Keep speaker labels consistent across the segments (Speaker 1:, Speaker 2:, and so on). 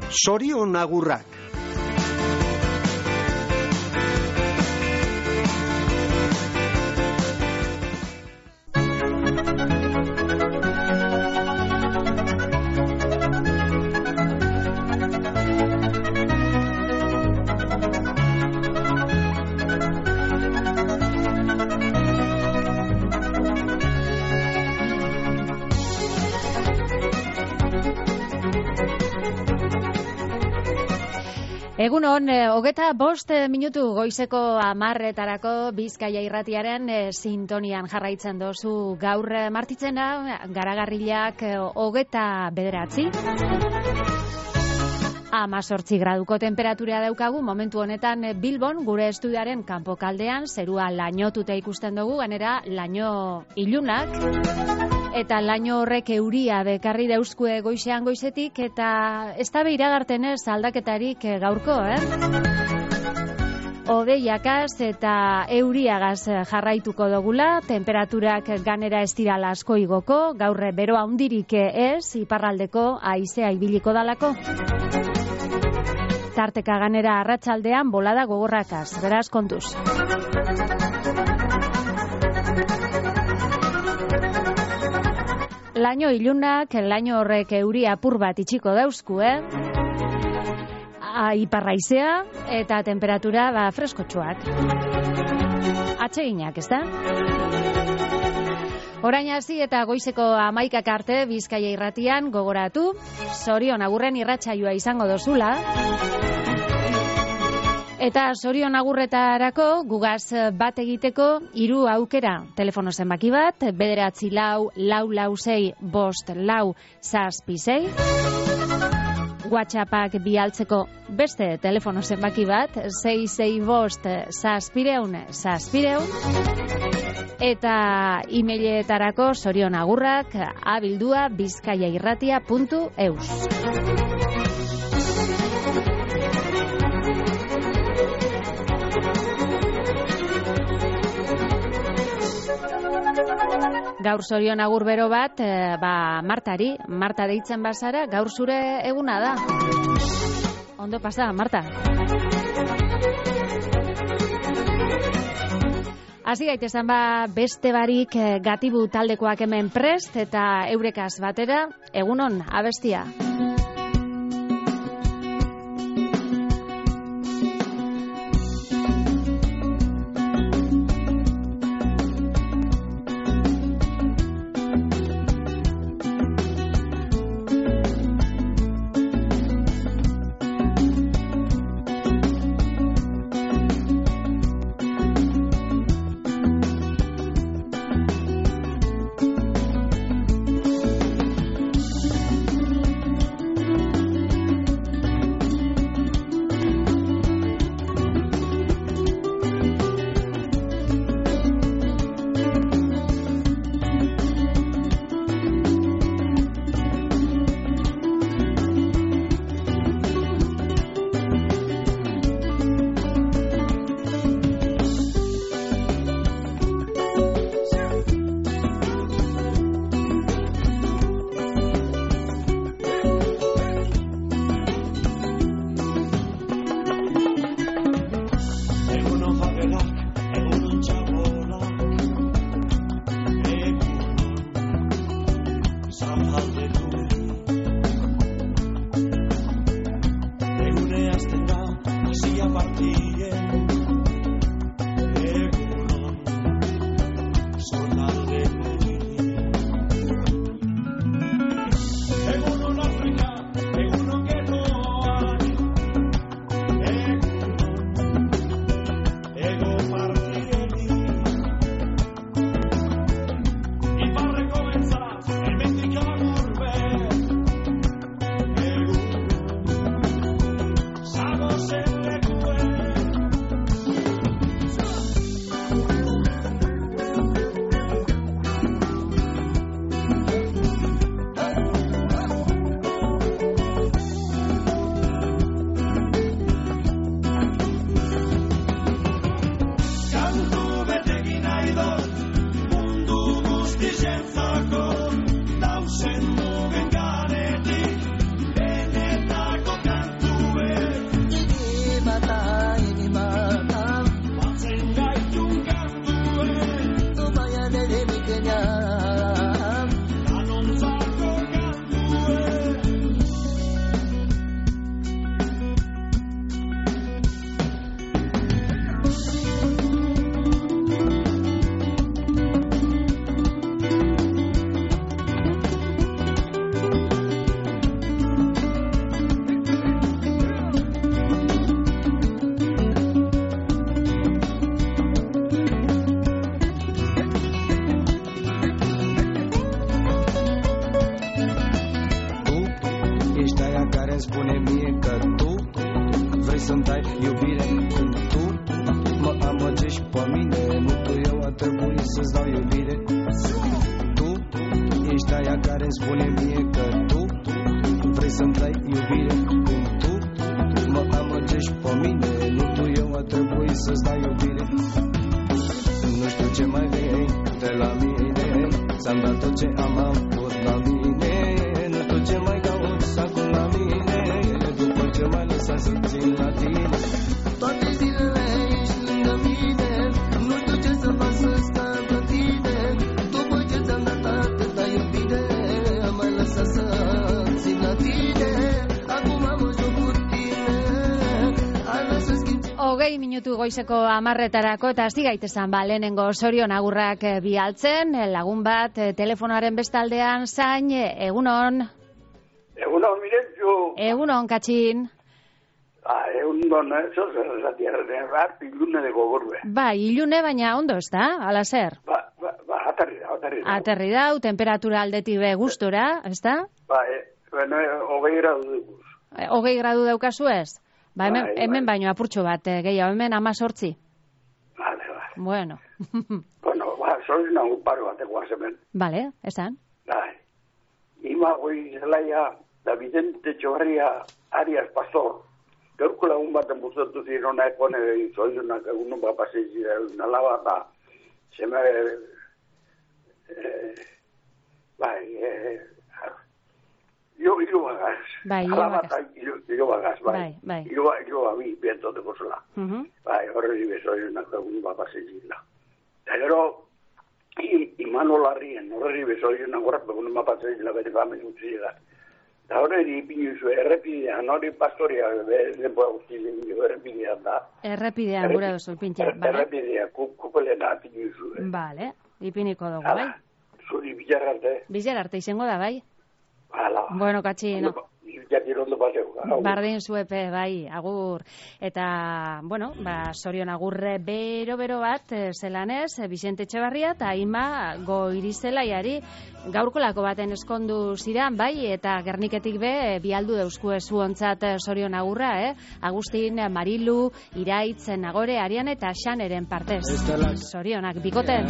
Speaker 1: Zorion agurrak.
Speaker 2: Egunon, 25 minutu goizeko 10:00 Bizkaia irratiaren sintonian jarraitzen dozu gaur martitzena, Garagarrilak 29. 18 graduko temperatura daukagu momentu honetan Bilbon, gure estudioaren kanpokaldean, zerua lainotuta ikusten dugu, gainera laino ilunak. Eta laino horrek euria bekarri dauzkue goizean goizetik, eta ez da iragartenez aldaketarik gaurko, Hodeiakaz eta euriagaz jarraituko dugula, temperaturak ganera ez dirala asko igoko, gaur bero handirik ez, iparraldeko haizea ibiliko dalako. Tarteka ganera arratsaldean bolada gogorrakaz, beraz kontuz. Laino ilunak, laino horrek euri apur bat itxiko dauzku, Iparraizea eta temperatura freskotxoak. Atseginak, ez da? Orain hasi eta goizeko 11:00 arte Bizkaia irratian gogoratu, zorion agurren irratsaioa izango dozula. Eta zorion agurretarako gugaz bat egiteko 3 aukera. Telefono zenbaki bat, 9446556. WhatsAppak bialtzeko beste telefono zenbaki bat, 665 eta emailetarako zorion agurrak abildua@bizkaiairratia.eus. Gaur zorion agur bero bat, Martari, Marta deitzen bazara, gaur zure eguna da. Ondo pasa, Marta. Hasi gaitezen beste barik Gatibu taldekoak hemen prest eta eurekaz batera, egunon abestia.
Speaker 1: Ești aia care îmi spune mie că tu vrei să-mi dai iubire cum tu mă amăgești pe mine. Nu tu, eu a trebuit să-ți dau iubire. Tu ești aia care îmi spune mie că tu vrei să-mi dai iubire cum tu mă amăgești pe mine. Nu tu, eu a trebuit să-ți dau iubire. Nu știu ce mai vrei de la mine, ți-am dat tot ce am avut la mine. Nu știu ce mai cauți acum la mine, după ce m-ai lăsat să țin la tine. Toate zilele ești lângă mine, nu știu ce să fac să stau la tine. După ce ți-am dat atâta iubire, m-ai lăsat să țin la tine. Acum mă joc cu tine, hai vrea să schimbi.
Speaker 2: 20 minutu goizeko 10:00 eta hasi gaitezen lehenengo sorion agurrak bialtzen, lagun bat telefonoaren bestaldean zain, egunon.
Speaker 3: Egunon, Mirentxu.
Speaker 2: Egunon, Katxin.
Speaker 3: Egunon, eso zerratia, rart, ilune de gogorbe.
Speaker 2: Bai, ilune baina ondo ez da, ala zer?
Speaker 3: Aterri da.
Speaker 2: Aterri da, temperatura aldetik be gustora, ez da?
Speaker 3: Bueno, 20 gradu dukuz.
Speaker 2: 20 gradu daukazu ez? Ba, hemen baino apurtxo bat, gehiago, hemen 18.
Speaker 3: Vale.
Speaker 2: Bueno.
Speaker 3: Bueno, sois un paro batekoa zemen.
Speaker 2: Vale, esan.
Speaker 3: Bai. Ima goi zelaia, da Vicente Txobarria Arias Pastor. Gaurko lagun baten buztatu ziren ekone zoizunak egunon bat pasei ziren nalaba eta zeme Ilubagaz.
Speaker 2: Bai,
Speaker 3: Ilubagaz, bai.
Speaker 2: Bai.
Speaker 3: Ilubabi, bientoteko zola. Bai, horreri bezoizunak egunon bat pasei ziren. Eta gero, Imanolarrien, horreri bezoizunak horrek egunon bat pasei ziren bere famen utzi ziren. Eta horreri ipinu errepidean, hori pastoria, denbora guztien errepidean da.
Speaker 2: Errepidean gura duzu ipintzea, bale?
Speaker 3: Errepidean, kupelena ipinu zuen.
Speaker 2: Bale, ipiniko dugu, bai?
Speaker 3: Zuri bilar arte.
Speaker 2: Bilar arte izango da, bai?
Speaker 3: Hala.
Speaker 2: Bueno, Katxi, no?
Speaker 3: Jatirondo paseu.
Speaker 2: Bardin zuepe, bai, agur. Eta, bueno, sorion agurre bero bat, zelanez, Vicente Etxebarria eta Ima Goirizelaiari gaurkolako baten eskondu ziran, bai, eta Gerniketik be, bialdu deuskue zuontzat sorion agurra, Agustin, Marilu, Iraitz, Nagore, Ariane eta Xaneren partez. Sorionak, bikoten.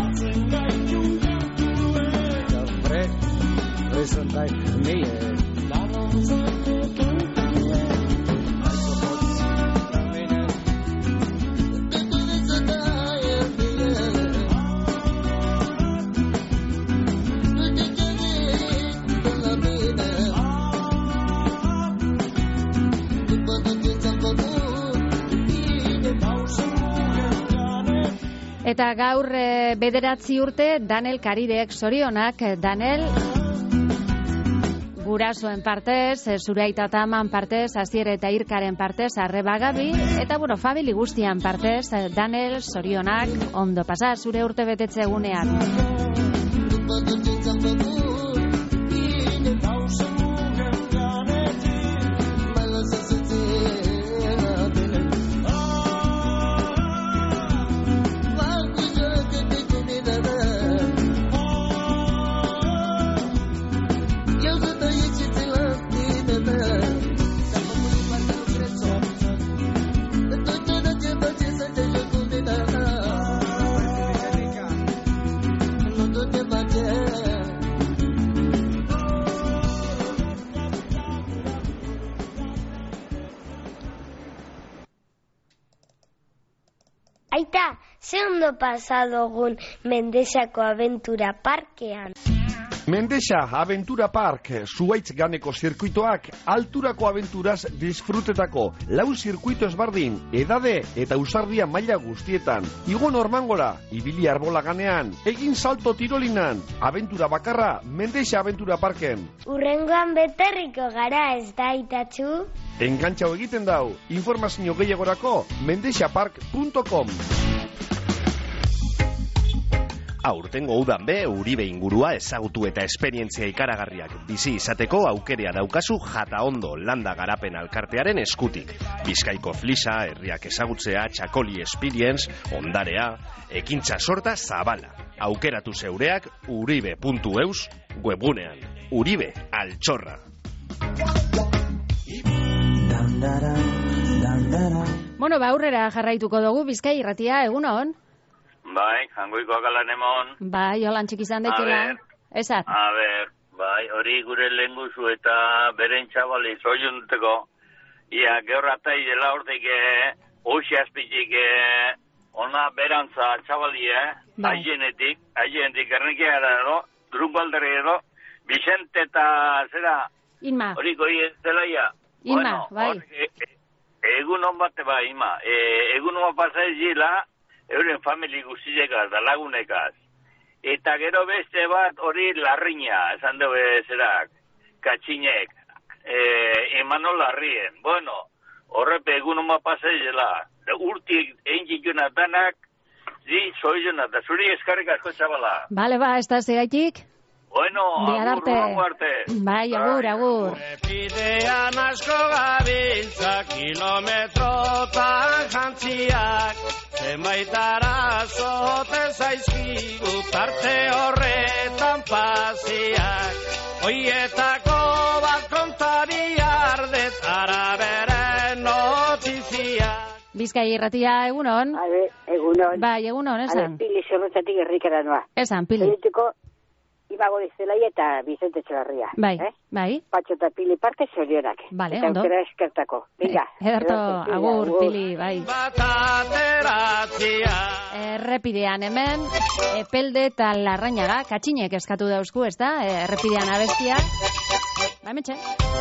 Speaker 2: Eta gaur 9 urte Danel Karidek sorionak, Danel gurasoen partez, zure aita eta aman partez, Asier eta Irkaren partez, Arreba Gabi, eta famili guztian partez, Danel sorionak, ondo pasa zure urte betetze egunean.
Speaker 4: Aita, ze ondo pasadogun Mendexako Aventura Parkean.
Speaker 5: Mendexa Aventura Park, Zuaitz ganeko zirkuitoak, alturako aventuraz disfrutetako, 4 zirkuito ezbardin, edade eta usardia maila guztietan. Igo Normangora, ibili arbola ganean, egin salto tirolinan, aventura bakarra, Mendexa Aventura Parken.
Speaker 4: Urrengoan beterriko gara ez da, Itatxu?
Speaker 5: Engantxau egiten dau, informazio gehiagorako, mendexapark.com.
Speaker 6: Aurtengo udan be, Uribe ingurua ezagutu eta esperientzia ikaragarriak bizi izateko aukerea daukazu Jata Ondo landa garapen alkartearen eskutik. Bizkaiko flisa, herriak ezagutzea, txakoli experience, ondarea, ekintza sorta zabala. Aukeratu zeureak uribe.eus webgunean. Uribe altxorra.
Speaker 2: Bueno, aurrera jarraituko dugu, Bizkai Irratia, egunon?
Speaker 7: Bai, jangoikoak alan emon.
Speaker 2: Bai, holan txik izan daitela. Esat.
Speaker 7: A ber, bai, hori gure lehenguzu eta beren txabali zoiunteko. Ia, gaur atai dela hortik, hoxi azpitik, ona berantza txabali, haienetik, ernekia edo, Grunwaldere edo, Vicente eta zera,
Speaker 2: Inma.
Speaker 7: Hori goi ez dela ia.
Speaker 2: Inma, bai.
Speaker 7: Egun hon bate bai, Inma. Egun hon pasai zila, euren famili guztiekaz, da lagunekaz. Eta gero beste bat hori larriña, esan dugu zerak, katxinek, Emanol Larrien. Bueno, horrepe egun hon pasai zila, urtik egin jikuna danak, zoizuna, da zuri eskarrik asko txabala.
Speaker 2: Bale, ez da zegaitik?
Speaker 7: Bueno, agur arte.
Speaker 2: Bai, agur.
Speaker 8: Repidean asko gabiltza kilometrotan jantziak, zenbaitara zote zaizkigu tarte horretan pasiak. Hoietako bat kontari ardet araberen notiziak.
Speaker 2: Bizkai Irratia, egunon?
Speaker 9: Egunon.
Speaker 2: Bai, egunon, esan.
Speaker 9: Pili zorrotzatik errikara noa.
Speaker 2: Esan, Pili.
Speaker 9: Zerituko, Ibago Dizelaia eta Vicente Etxelarria.
Speaker 2: Bai, bai.
Speaker 9: Patxo eta Pili parte zorionak.
Speaker 2: Bale,
Speaker 9: eta
Speaker 2: ondo.
Speaker 9: Eta aukera eskertako. Venga.
Speaker 2: Ederto, agur, Pili, bai. Errepidean hemen, Epelde eta Larrañaga, katxinek eskatu dauzku, ez da? Errepidean abestiak. Ba, metxe.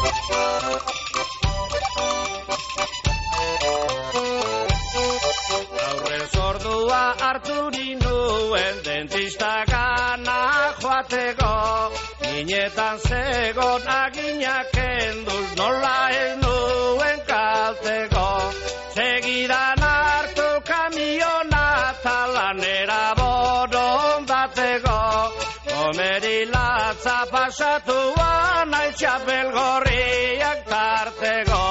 Speaker 8: Aurrez ordua harturi nuen dentista gana joateko, ninetan zegon aginak enduz nola ez nuen kalteko. Segidan hartu kamiona talanera borondateko, komeri latza pasatuan aitxapel gorriak tarteko.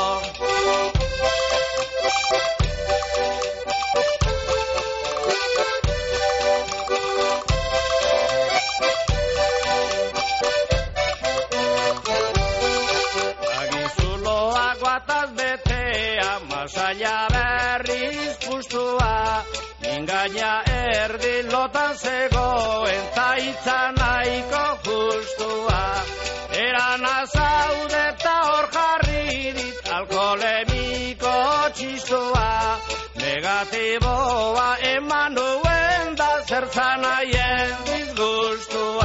Speaker 8: Masaia berriz pustua, mingaina erdi lotan zegoen taitza nahiko justua. Eran azaude eta hor jarri dit alkoholemiko txistua. Negatiboa eman duen da zertzan aien disgustua.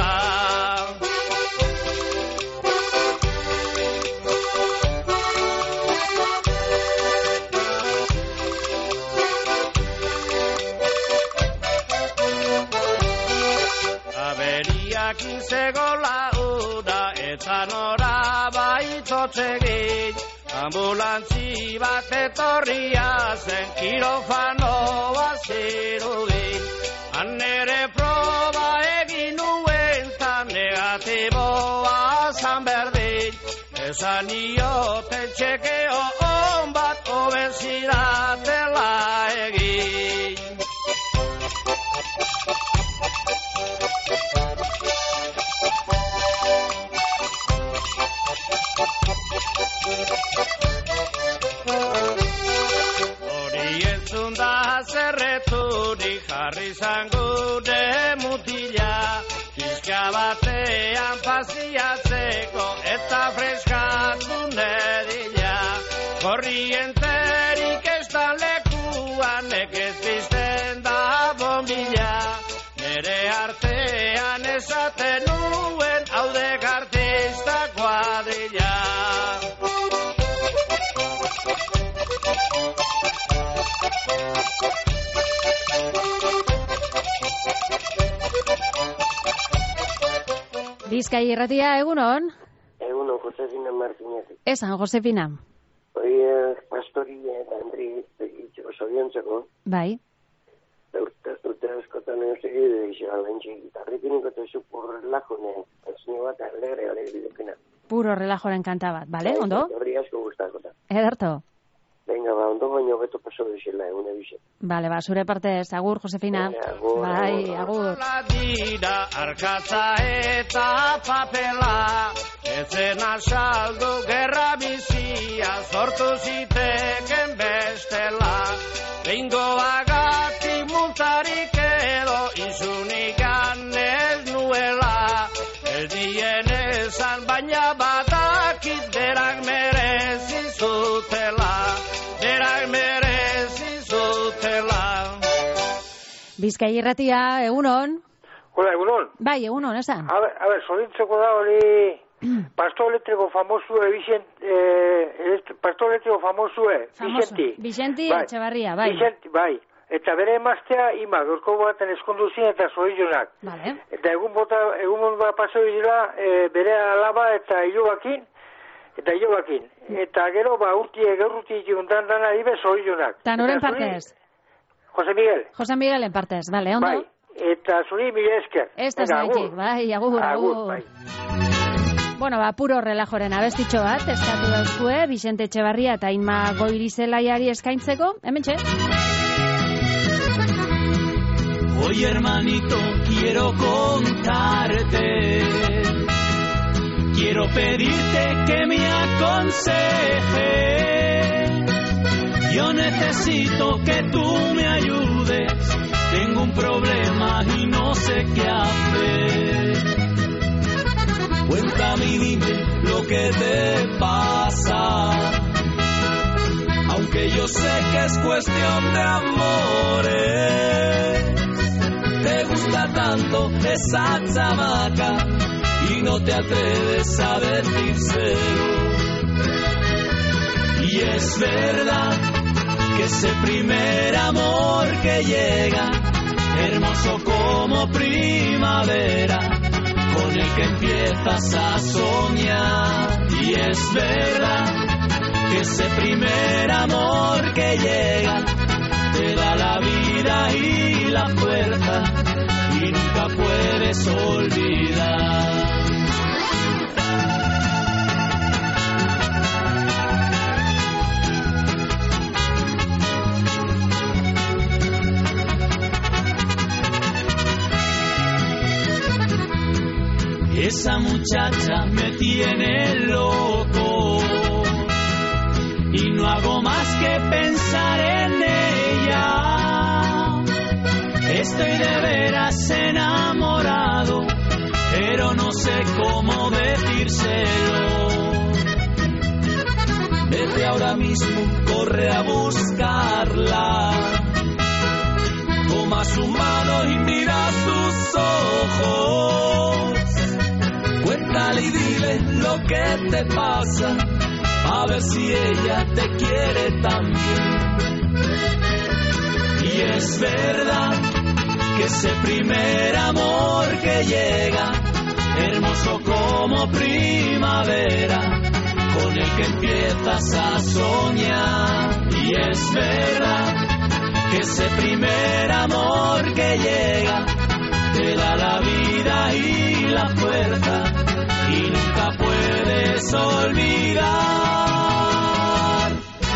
Speaker 8: Aberiakin zegola ura eta nora baitotzegin, ambulantzi bat etorria zen kirofanoa zirudin. Han nere proba egin nuen ta negatiboa zan berdin, esan ioten txekeo on bat obesidadela egin. Hori entzun da zerreturik jarri zangure mutila, pizka batean paziatzeko eta freskatu nedila. Korrienterik ez da lekuan ekez pizten da bombila, nere artean esaten nuen haudek artista kuadrilla.
Speaker 2: Bizkai Irratia, egunon?
Speaker 10: Egunon, Josefina Martínez.
Speaker 2: Esan, Josefina.
Speaker 10: Oie, Pastoria eta Andri itxo zoriontzeko.
Speaker 2: Bai.
Speaker 10: Urte askotan egin egin alentxe gitarrekin ikotezu puro relajonen, azine bat alegre bidekena.
Speaker 2: Puro relajoren kanta bat, bale, ondo?
Speaker 10: Horri asko guztakota.
Speaker 2: Ederto.
Speaker 10: Venga, ondo baino beto paso dizela, egune bize.
Speaker 2: Bale, zure partez, agur, Josefina. Bai, agur.
Speaker 8: Dira arkatza eta papela, etzen asaldu gerra bizia baina sortu ziteken bestela. Behingoagatik multarik edo izunik ez nuela. Ez dien esan baina batakit berak merezi zutela. Berak merezi zutela.
Speaker 2: Bizkai irratia, egunon?
Speaker 11: Hola, egunon.
Speaker 2: Bai, egunon, esan.
Speaker 11: A ver, solintzeko da hori... Pastor eléctrico famosue, pastor eléctrico famosue,
Speaker 2: Vicenti
Speaker 11: bai.
Speaker 2: Etxebarria, bai.
Speaker 11: Vicenti, bai. Eta bere emaztea, ima, gorko baten eskondu zin eta zoizonak.
Speaker 2: Vale.
Speaker 11: Eta egun bat pasoi dira, bere alaba eta hilobakin. Eta gero, gaurruti juntan dana dibe zoizonak.
Speaker 2: Eta noren partez?
Speaker 11: Jose Miguel.
Speaker 2: Jose Miguelen partez, vale, ondo?
Speaker 11: Bai, eta zuri mila esker.
Speaker 2: Ez da zaitik, bai, agur.
Speaker 11: Bai.
Speaker 2: Bueno, puro relajoren abestitxo bat, eskatu dauzkue, Vicente Etxebarria eta Inma Goirizelaiari eskaintzeko, hementxe.
Speaker 12: Hoy, hermanito, quiero contarte, quiero pedirte que me aconsejes. Yo necesito que tú me ayudes, tengo un problema y no sé qué hacer. Cuéntame y dime lo que te pasa, aunque yo sé que es cuestión de amores. Te gusta tanto esa chamaca y no te atreves a decírselo. Y es verdad que ese primer amor que llega, hermoso como primavera, con el que empiezas a soñar. Y es verdad que ese primer amor que llega te da la vida y la fuerza y nunca puedes olvidar. Esa muchacha me tiene loco y no hago más que pensar en ella. Estoy de veras enamorado, pero no sé cómo decírselo. Vete ahora mismo, corre a buscarla. Toma su mano y mira sus ojos. Cuéntale y dile lo que te pasa, a ver si ella te quiere también. Y es verdad que ese primer amor que llega, hermoso como primavera, con el que empiezas a soñar. Y es verdad que ese primer amor que llega te da la vida y la fuerza y nunca puedes olvidar.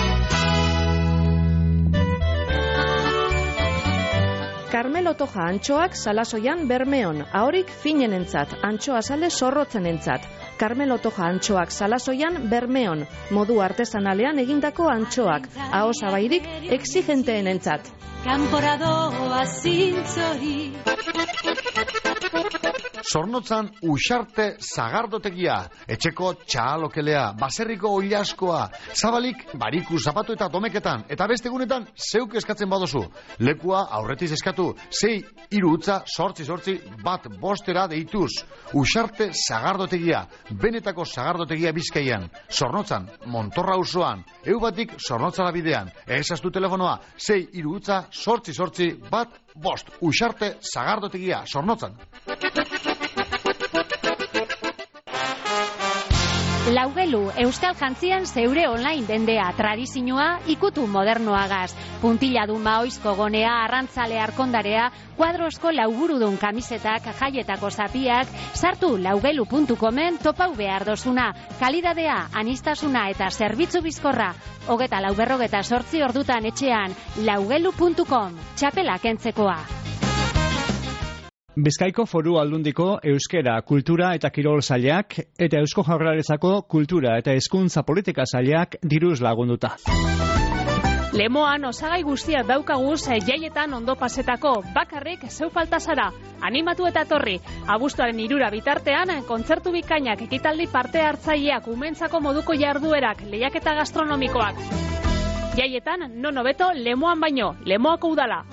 Speaker 13: Carmelo Toja antxoak Salasoian Bermeon, ahorik finenentzat, antxoa sale zorrotzenentzat. Carmelo Toja antxoak Salasoian Bermeon, modu artesanalean egindako antxoak, aho zabairik exigenteenentzat.
Speaker 14: Kanporadoa zintzori.
Speaker 5: Zornotzan Uxarte Zagardotegia, etxeko txalokelea, baserriko oilaskoa, zabalik bariku zapatu eta domeketan, eta beste egunetan zeuk eskatzen badozu. Lekua aurretiz eskatu, 6-3-8-8-1 deituz. Uxarte Zagardotegia, benetako Zagardotegia Bizkaian, Zornotzan, Montorra auzoan, eubatik Zornotzara bidean, ezaztu telefonoa, 6-8-8-1 Uxarte Zagardotegia, Zornotzan.
Speaker 2: Laugelu, Euskal Jantzian zeure online dendea, tradizioa ikutu modernoagaz. Puntiladun maoizko gonea, arrantzale arkondarea, kuadrosko lauburudun kamisetak, jaietako zapiak, sartu laugelu.comen topau behar dozuna. Kalidadea, anistasuna eta zerbitzu bizkorra. 24/8 ordutan etxean, laugelu.com. Txapela kentzekoa.
Speaker 15: Bizkaiko Foru Aldundiko Euskera, Kultura eta Kirol Sailak eta Eusko Jaurlaritzako Kultura eta Hezkuntza Politika Sailak diruz lagunduta.
Speaker 16: Lemoan osagai guztiak daukaguz jaietan ondo pasetako, bakarrik zeu falta zara. Animatu eta etorri. Abuztuaren 3 bitartean, kontzertu bikainak, ekitaldi parte hartzaileak, umentzako moduko jarduerak, lehiaketa gastronomikoak. Jaietan, non hobeto Lemoan baino, Lemoako udala.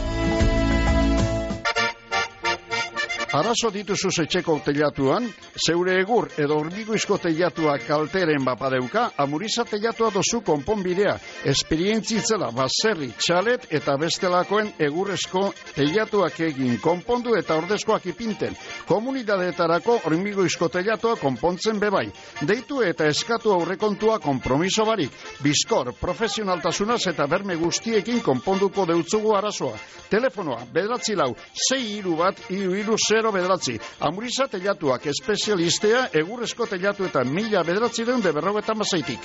Speaker 17: Arazo dituzu etxeko teilatuan, zeure egur edo hormigoizko teilatuak kalteren bapadeuka, Amuriza teilatua dozu konponbidea, esperientzitzela baserri, txalet eta bestelakoen egurrezko teilatuak egin, konpondu eta ordezkoak ipinten. Komunidadeetarako hormigoizko teilatua konpontzen bebai. Deitu eta eskatu aurrekontua konpromiso barik. Bizkor, profesionaltasunaz eta berme guztiekin konponduko deutzugu arazoa. Telefonoa, 9-4-6-1-3-0 bederatzi. Amuriza teilatuak espezialistea egurrezko teilatu eta 1956.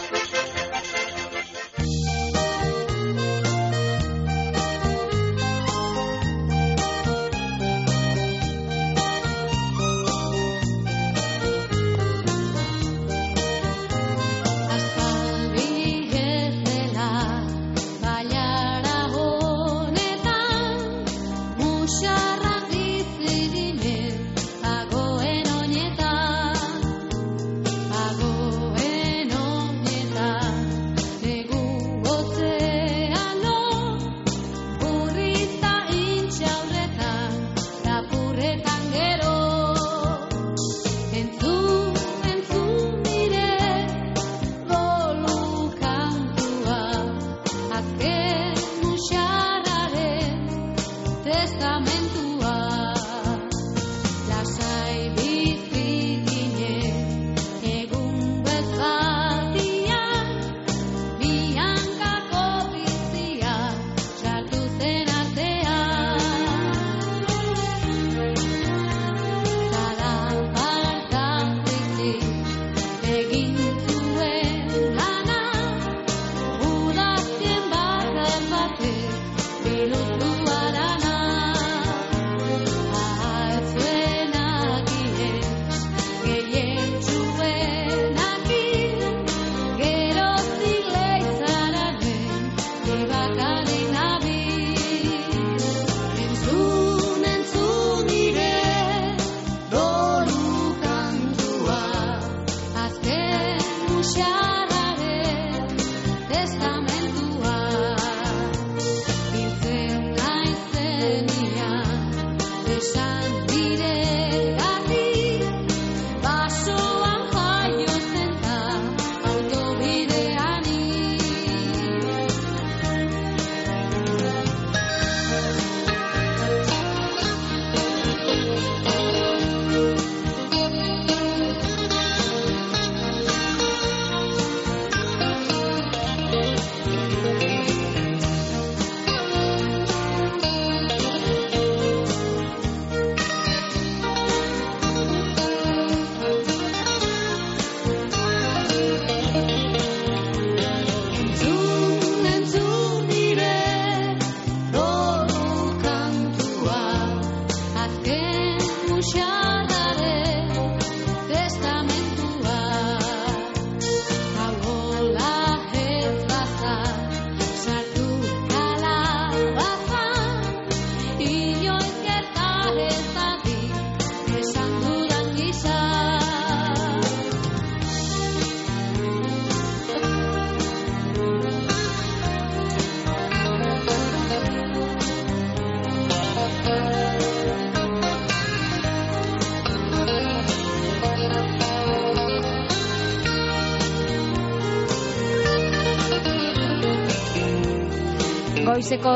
Speaker 2: Goizeko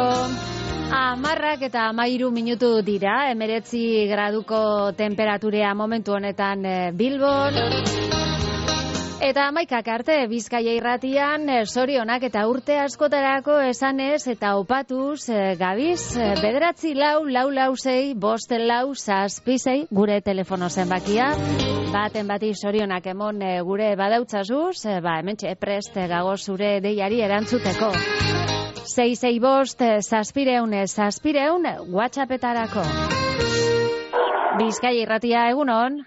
Speaker 2: 10:13 dira, 19 graduko temperaturea momentu honetan Bilbon. Eta 11 arte Bizkaia irratian zorionak eta urte askotarako esanez eta opatuz gabiz 9-4-6-4-6 gure telefono zenbakia. Baten bati zorionak emon gure badautzazuz, hementxe prest gago zure deiari erantzuteko. 665-700-700 WhatsAppetarako. Bizkaia Irratia, egunon.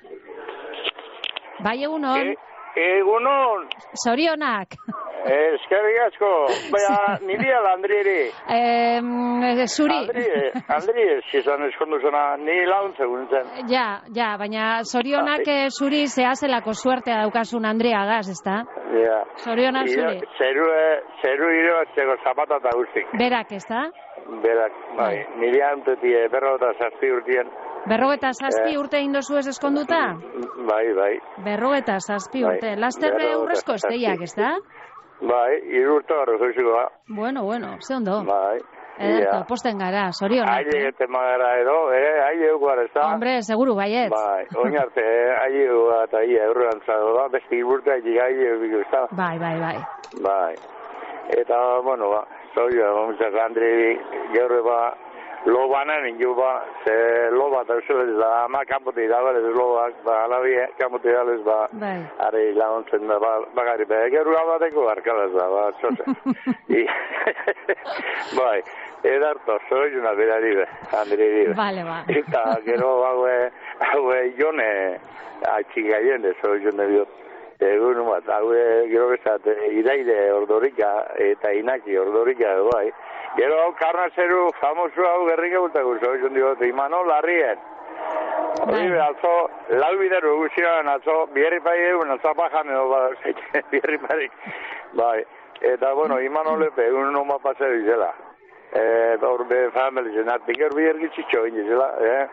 Speaker 2: Bai, egunon.
Speaker 18: Egunon.
Speaker 2: Zorionak.
Speaker 18: Eskerrik asko. Baina, niri ala Andrieri.
Speaker 2: Zuri.
Speaker 18: Andri izan eskondu zena, ni laguntze guntzen.
Speaker 2: Ja, baina zorionak zuri zehazelako suertea daukasun Andreagaz, ezta?
Speaker 18: Ja.
Speaker 2: Zorionak zuri.
Speaker 18: Zeru iroatzeko zapata eta guztik.
Speaker 2: Berak, ezta?
Speaker 18: Berak, bai. Niri antetie, 47 urtien.
Speaker 2: 47 urte indozu ez eskonduta?
Speaker 18: Bai.
Speaker 2: 47 urte. Laster urrezko esteiak, ezta?
Speaker 18: Bai, 3 urte horre zoizikoa.
Speaker 2: Bueno, ze ondo.
Speaker 18: Bai.
Speaker 2: Ederto, posten gara, zorionak.
Speaker 18: Aile egiten magara edo, aile eguar ez da?
Speaker 2: Hombre, seguru baiet.
Speaker 18: Bai, oin arte, aile eguar eta eurrean zado da, beste iburta egin aile eguar ez da?
Speaker 2: Bai.
Speaker 18: Bai. Eta, bueno, zorioa, momentzak Andri, gaur lo banan ingo ze lo bat euselet da, ama kanpote idabelez loak, alabie kanpote idabelez are laguntzen da, bagari, geru bateko arkalaz da, txose. Bai, edarto, zoizuna berari Andri dibe.
Speaker 2: Vale.
Speaker 18: Eta gero haue jone atxikaien de zoizune biot. Egun bat, gero bezat, Iraide Ordorika eta Inaki Ordorika edo bai. Gero hau karnazeru famosu hau gerrika bultako, zoizun diot, Imanol Larrien. Hori atzo, lau bideru guzioan atzo, bierripai egun, atzapajan edo, bierriparik. Bai, eta bueno, Imanol Epe, egun noma paseo izela. Hor be family zenatik, gero biergitzitxo indizela,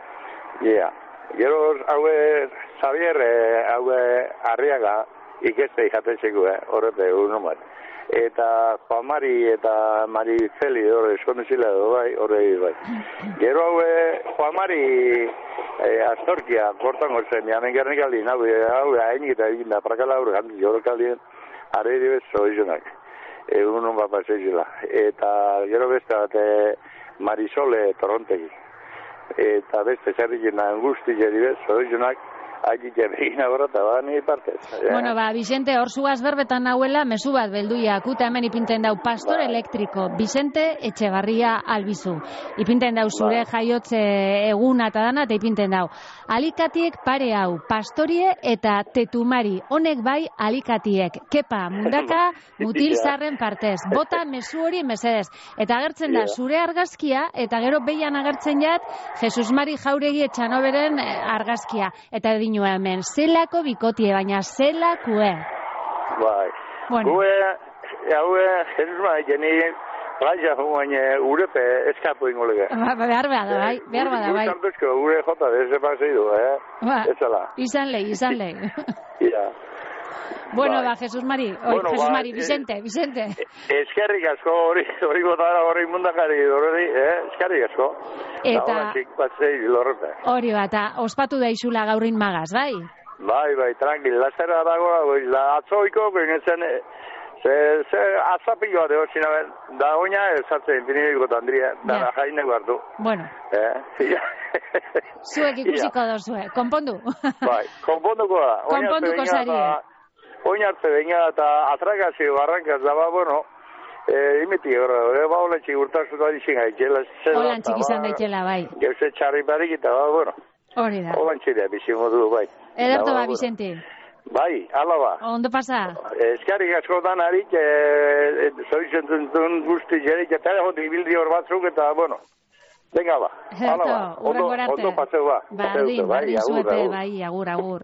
Speaker 18: Gero haue Xavier, haue Arriaga, ikeste ikatezeko, horrepe, egun nomat. Eta Juan Mari eta Mari Feli horre eskonduzila edo bai. Gero haue Juan Mari Astorkia kortango zen, jamen gernikaldin, haue hainik eta egin da, prakala horre gantik jorokaldien, arre dibe zoizunak, egun non bat paseizela. Eta gero beste bat Marisole Torrontegi. Eta beste zerrikin angusti jeribe, zoizunak, agite begina borrata, ni partez.
Speaker 2: Bueno, Vicente, hor zuaz berbetan nahuela, mezu bat belduia, akuta hemen ipinten dau Pastor Elektriko, Vicente Etxebarria Albizu. Ipinten dau zure jaiotze eguna eta dana, eta ipinten dau. Alikatiek pare hau, Pastorie eta Tetumari, honek bai alikatiek, kepa, mundaka, mutil zarren partez. Bota mezu hori mesedez. Eta agertzen da, zure argazkia, eta gero behian agertzen jat, Jesus Mari Jauregi Etxanoberen argazkia. Eta hemen, zelako bikotie, baina zelakue.
Speaker 18: Bai. Gue, haue, Jesus Mari, jeni, plaia baina urepe eskapu ingolege.
Speaker 2: Behar bada, bai.
Speaker 18: Ure santuzko, ure jota, eze paseidu, ezala.
Speaker 2: Izan lei.
Speaker 18: Ja.
Speaker 2: Bueno, Jesus Mari, Jesus Mari, Vicente.
Speaker 18: Eskerrik asko, hori gotara, hori mundakari, eskerrik asko.
Speaker 2: Eta hori bat, ospatu daizula gaurin magaz, bai?
Speaker 18: Bai, tranquil, lazera dagoa, atzoiko, gainetzen, azapikoa deo zinaben, da oina esatzen, pinibiko Andria, da jainek hartu.
Speaker 2: Bueno. Zuek ikusiko dozue, konpondu?
Speaker 18: Bai, konponduko da.
Speaker 2: Konponduko zarie.
Speaker 18: Oinartze baina eta atrakazio barrankaz daba, bueno, imiti gara, olantxik urtasun da dixin haitxela.
Speaker 2: Olantxik izan daitxela, bai.
Speaker 18: Geuze txarri barik eta, bueno.
Speaker 2: Hori da.
Speaker 18: Olantxidea bizimodu, bai.
Speaker 2: Ederto ba, Vicente.
Speaker 18: Bai, ala ba.
Speaker 2: Ondo pasa.
Speaker 18: Eskarrik askotan harik, zoizentun guzti jerik, eta telefon ibildi hor batzuk, eta, bueno. Venga ba, ala ba. Ondo paseu ba.
Speaker 2: Bardin zuete, bai, agur.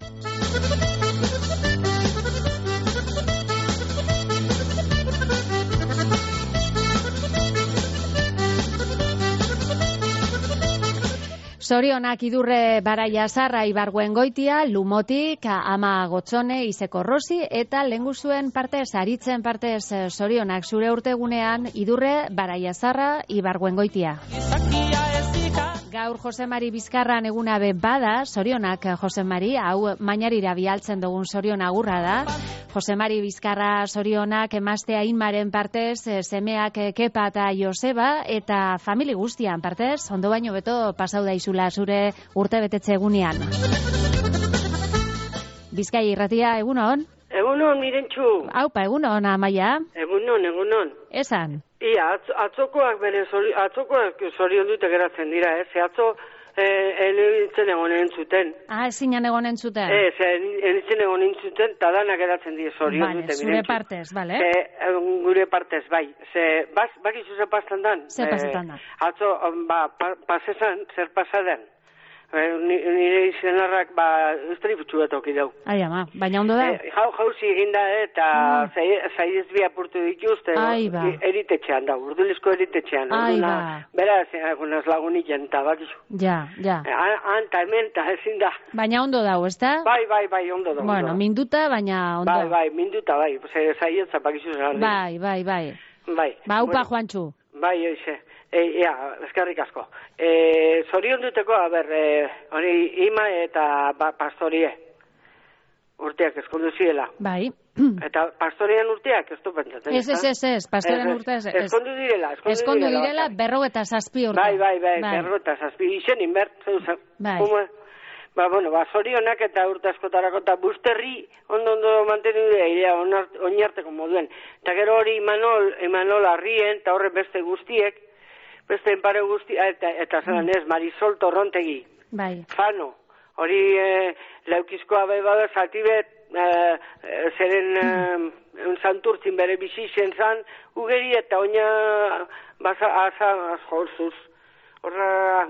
Speaker 2: Zorionak idurre Baraia Zarra Ibarguen Goitia, Lumotik, Ama Gotzone, Izeko Rosi, eta lenguzuen partez, aritzen partez, zorionak zure urtegunean, idurre Baraia Zarra Ibarguen Goitia. Gaur Jose Mari Bizkarran eguna be bada, zorionak Jose Mari, hau mainarira bialtzen dugun zorion agurra da. Jose Mari Bizkarra zorionak emaztea Inmaren partez, semeak Kepa eta Joseba, eta famili guztian partez, ondo baino beto pasau daizula zure urte betetze egunean. Bizkaia Irratia, egunon?
Speaker 19: Egunon, Mirentxu.
Speaker 2: Aupa, egunon, Amaia.
Speaker 19: Egunon.
Speaker 2: Esan?
Speaker 19: Ia, atzokoak zorion dute geratzen dira, ze atzo Enitzen egon entzuten.
Speaker 2: Ezinan egon entzuten?
Speaker 19: Enitzen egon entzuten, eta danak eratzen die zorion dute.
Speaker 2: Zure partez, bale?
Speaker 19: Gure partez, bai. Bakizu ze pastan dan?
Speaker 2: Ze pasetan da?
Speaker 19: Atzo, pasesan, zer pasadan. Nire izenarrak, estriputxu bat oki dau.
Speaker 2: Ai, ama, baina ondo da?
Speaker 19: Jauzi eginda, eta zaiez bi apurtu dituzte. Eritetxean da, urdulizko eritetxean.
Speaker 2: Ai, ba.
Speaker 19: Beraz, egunaz lagunik jenta, bakizu.
Speaker 2: Ja.
Speaker 19: Anta, ementa, ezin da.
Speaker 2: Baina ondo dau, ez da?
Speaker 19: Bai, ondo da.
Speaker 2: Bueno, minduta, baina ondo.
Speaker 19: Bai, minduta, bai. Zaietza, bakizu zer.
Speaker 2: Bai. Ba, upa, Juantxu.
Speaker 19: Bai, oize. Eskerrik asko. Zorion duteko, hori ima eta pastorie. Urteak eskondu ziela.
Speaker 2: Bai.
Speaker 19: Eta pastorien urteak ez du pentsatzen.
Speaker 2: Ez, pastorien urteak ez.
Speaker 19: Eskondu direla.
Speaker 2: Eskondu direla 47 urte.
Speaker 19: Bai, 47. Izen inbert, zeuzen.
Speaker 2: Bai.
Speaker 19: Zorionak eta urte askotarako eta busterri ondo mantenu dira, oinarteko moduen. Eta gero hori Imanol Arrien, eta horre beste guztiek, beste enpare guztiek, eta zelan ez, Marisol Torrontegi.
Speaker 2: Bai.
Speaker 19: Fano, hori leukizkoa bai bada, zatibet, zeren santurtzin bere bizitzen zan, ugeri eta oina azhorzuz. Horra,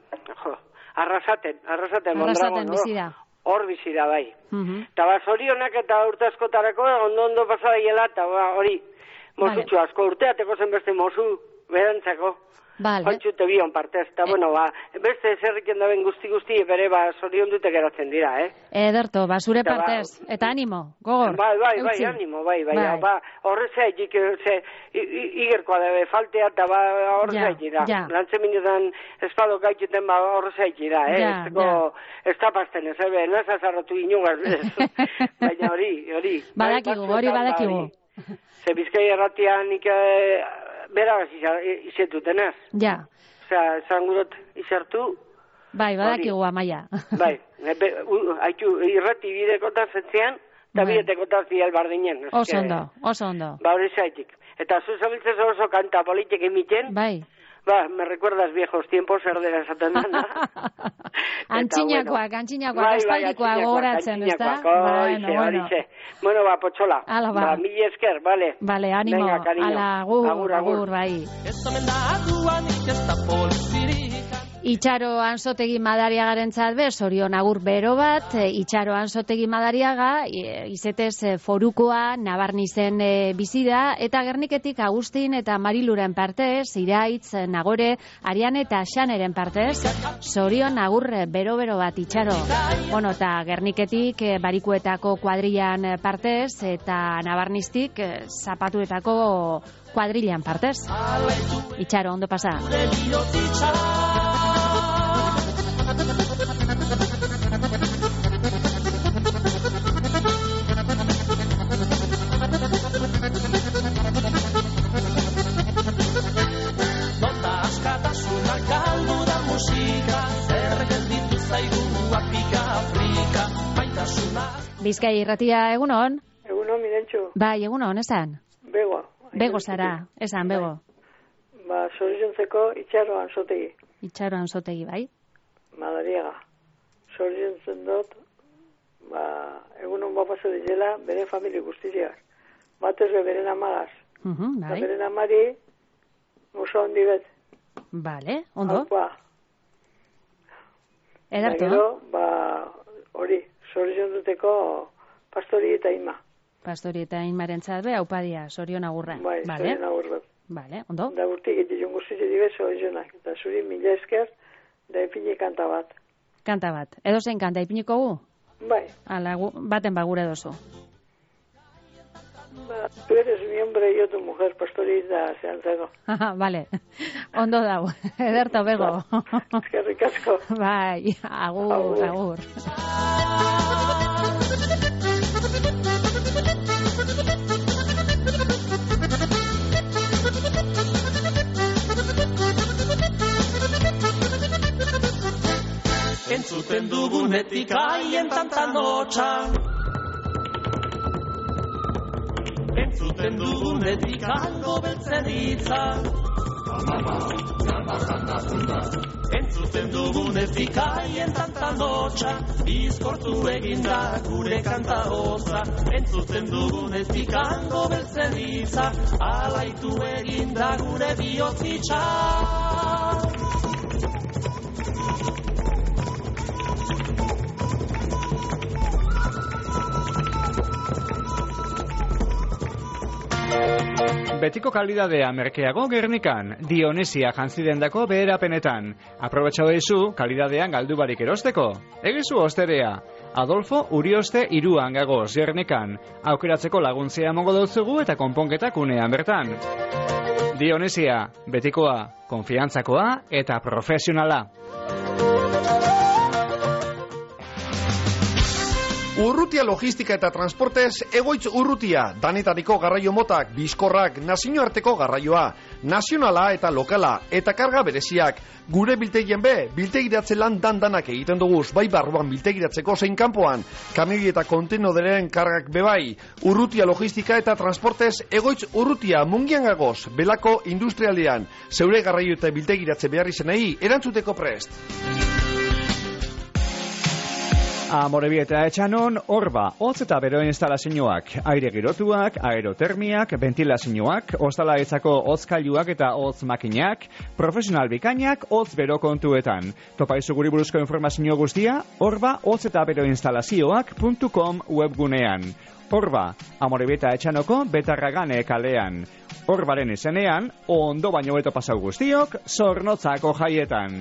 Speaker 19: Arrasaten
Speaker 2: bizira.
Speaker 19: Hor bizira, bai. Eta zorionak eta urte askotarako ondo pasada hiela, eta hori, mozutxo asko urteateko zen beste mozu, berantzako. Hontxute bion partez, eta beste zerriken daben guzti bere zorion dute geratzen dira,
Speaker 2: Ederto, zure partez, eta animo, gogor.
Speaker 19: Bai, animo, bai. Horrezaitik, igerkoa dabe faltea, eta horrezaitik da. Lantzen minutan espado gaituten horrezaitik da, ez tapazten, ez azarrotu inugaz, baina hori.
Speaker 2: Badakigu.
Speaker 19: Ze Bizkai erratian beragaz izetutenaz.
Speaker 2: Ja.
Speaker 19: Osea, esan gurot izartu.
Speaker 2: Bai, badakigu Amaia.
Speaker 19: Bai, haitu irrati bidekotaz etzean, eta bidekotaz dial bardinen.
Speaker 2: Oso ondo.
Speaker 19: Ba, hori zaitik. Eta zuzabiltzez oso kanta politik emiten.
Speaker 2: Bai.
Speaker 19: Ba, me recuerdas viejos tiempos, erdera esaten dana.
Speaker 2: Antxinakoak, espaldikoa gogoratzen, ez da?
Speaker 19: Bueno, potxola.
Speaker 2: Ba,
Speaker 19: mil esker, vale.
Speaker 2: Vale, animo. Ala, agur, bai. Itxaro Anzotegi Madariagarentzat be, zorion agur bero bat, Itxaro Anzotegi Madariaga, izetez forukoa, Nabarnizen bizida, eta Gerniketik Agustin eta Mariluren partez, Iraitz, Nagore, Ariane eta Xaneren partez, zorion agur bero bat Itxaro. Bueno, eta Gerniketik Barikuetako kuadrilan partez, eta Nabarniztik Zapatuetako kuadrilan partez. Itxaro, ondo pasa. Bizkai irratia, egunon?
Speaker 20: Egunon, Mirentxu.
Speaker 2: Bai, egunon, esan? Bego zara, esan, bego.
Speaker 20: Ba, zorizontzeko Itxaro Anzotegi.
Speaker 2: Itxaro Anzotegi, bai?
Speaker 20: Madariaga. Zorizontzen dut, egunon paso dizela bere familia guztiak. Batez beren amagaz.
Speaker 2: Bai.
Speaker 20: Beren amari muso handi bet.
Speaker 2: Vale, ondo.
Speaker 20: Alpa.
Speaker 2: Edartu.
Speaker 20: Gero, hori, zorizontuteko pastori eta ima.
Speaker 2: Pastori eta imaren txatbe, haupadia, zorion agurra.
Speaker 20: Bai, zorion agurra.
Speaker 2: Vale, ondo.
Speaker 20: Da urtik eti junguztitze dibe zorizionak. Eta zuri mila esker, da ipini kanta bat.
Speaker 2: Kanta bat. Edo zein kanta ipiniko gu?
Speaker 20: Bai.
Speaker 2: Ala, baten bagure dozu.
Speaker 20: Tu eres mi hombre y yo tu mujer, pastorita, zehantzako.
Speaker 2: Vale. Ondo dau. Ederto, bego.
Speaker 20: Eskerrik asko.
Speaker 2: Bai, agur.
Speaker 12: Entzuten dugunetik haien tantan hotxan. Entzuten dugunetik hango beltzen itzan. entzuten dugunez bikaien tanta notxa, bizkortu eginda gure kanta hoza, entzuten dugunez bikango beltzen iza, alaitu eginda gure bihotzitza.
Speaker 15: Betiko kalidadea merkeago Gernikan, Dionesia jantzidendako beherapenetan. Aprobetxau eizu, kalidadean galdu barik erosteko. Egizu osterea, Adolfo Urioste iruan gagoz Gernikan. Aukeratzeko laguntzea mongo dutzugu eta konponketak unean bertan. Dionesia, betikoa, konfiantzakoa eta profesionala.
Speaker 5: Urrutia logistika eta transportez egoitz urrutia, danetariko garraio motak, bizkorrak, nazioarteko garraioa, nazionala eta lokala, eta karga bereziak. Gure biltegien biltegiratze lan danak egiten duguz, bai barruan biltegiratzeko zein kanpoan, kamioi eta kontenoderen kargak bebai. Urrutia logistika eta transportez egoitz urrutia, mungian gagoz, belako industrialdean, zeure garraio eta biltegiratze behar izenei, erantzuteko prest.
Speaker 15: Amorebieta etxanon, Orba, hotz eta bero instalazioak, aire girotuak, aerotermiak, ventilazioak, ostalaetzako hotzkailuak eta hotz makinak, profesional bikainak, hotz bero kontuetan. Topaizu guri buruzko informazio guztia, Orba, hotz eta bero instalazioak.com webgunean. Orba, Amorebieta etxanoko Betarragane kalean. Orbaren izenean, ondo baino beto pasau guztiok, Zornotzako jaietan.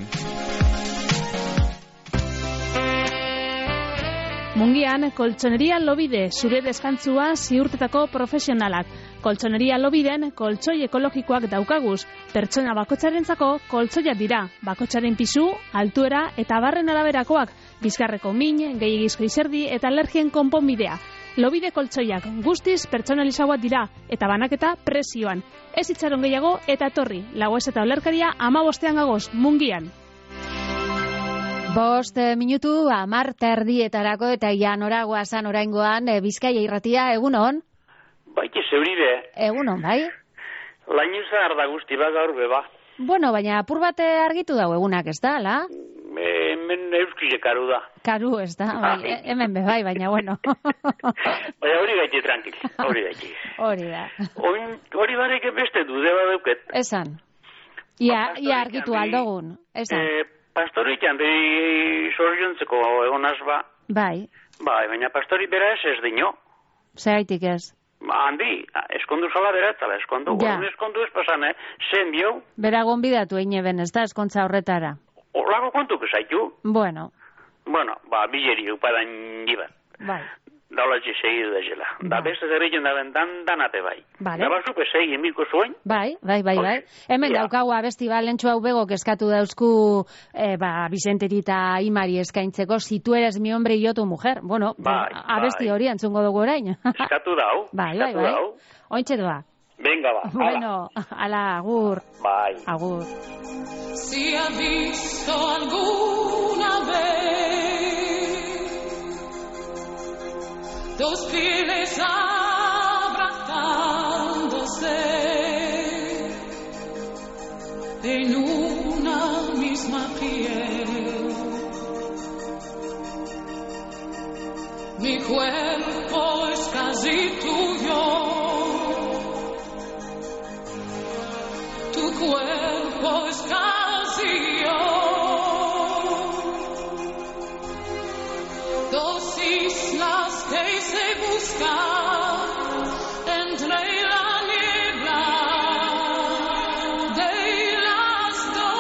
Speaker 16: Mungian, koltsoneria Lobide, zure deskantzua ziurtetako profesionalak. Koltsoneria Lobiden, koltsoi ekologikoak daukaguz. Pertsona bakotxarentzako koltsoiak dira. Bakotxaren pisu, altuera eta barren araberakoak. Bizkarreko min, gehiagizko izerdi eta alergien konponbidea. Lobide koltsoiak guztiz pertsonalizauak dira eta banaketa prezioan. Ez itxaron gehiago eta etorri. Lagoez eta olerkaria 15 gagoz, Mungian.
Speaker 2: 5 minutu 10:30 eta ja noragoazan oraingoan Bizkaia irratia, egunon?
Speaker 21: Baite zeuride.
Speaker 2: Egunon, bai?
Speaker 21: Lainuza arda guzti bat gaur beba.
Speaker 2: Bueno, baina apur bat argitu dago egunak, ez da, ala?
Speaker 21: Hemen euskile karu da.
Speaker 2: Karu, ez da, bai, hemen bebai, baina bueno.
Speaker 21: Baina hori gaiti tranquil, hori gaiti.
Speaker 2: Hori da.
Speaker 21: Hori barek beste dude bat dauket.
Speaker 2: Esan. Ia argitu aldogun, esan.
Speaker 21: Pastorik handi soriontzeko egonaz ba.
Speaker 2: Bai.
Speaker 21: Bai, baina pastori bera ez dino.
Speaker 2: Zeraitik ez?
Speaker 21: Handi, eskondu zala bera etala, eskondu. Ja. Eskondu ez pasan, zen bio.
Speaker 2: Bera gonbidatu eineben, ez da, eskontza horretara.
Speaker 21: Horlago kontu kesaitu.
Speaker 2: Bueno,
Speaker 21: bileri upadan jibat.
Speaker 2: Bai.
Speaker 21: Daulatxe segidu da zela. Da beste zerritzen da bentan danate bai.
Speaker 2: Vale.
Speaker 21: Da bazuke segi emilko zuen?
Speaker 2: Bai. Hemen daukagu abesti balentxu hau bego eskatu dauzku Vicenteri eta Imari eskaintzeko, si tu eres mi hombre y yo tu mujer. Bueno, abesti hori antzungo dugu orain.
Speaker 21: Eskatu dau.
Speaker 2: Bai. Ointxe doa.
Speaker 21: Venga ba.
Speaker 2: Bueno, ala, agur.
Speaker 21: Bai.
Speaker 2: Agur.
Speaker 14: Si ha visto alguna vez dos pieles abrazándose en una misma piel. Mi cuerpo es casi tuyo, tu cuerpo es casi yo. Dos islas que se buscan entre la niebla de las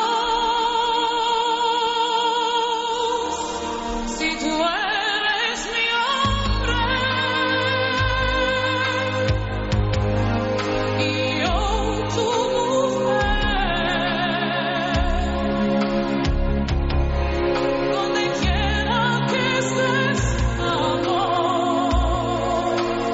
Speaker 14: dos. Si tú eres mi hombre y yo tu mujer, donde quiera que estés, amor,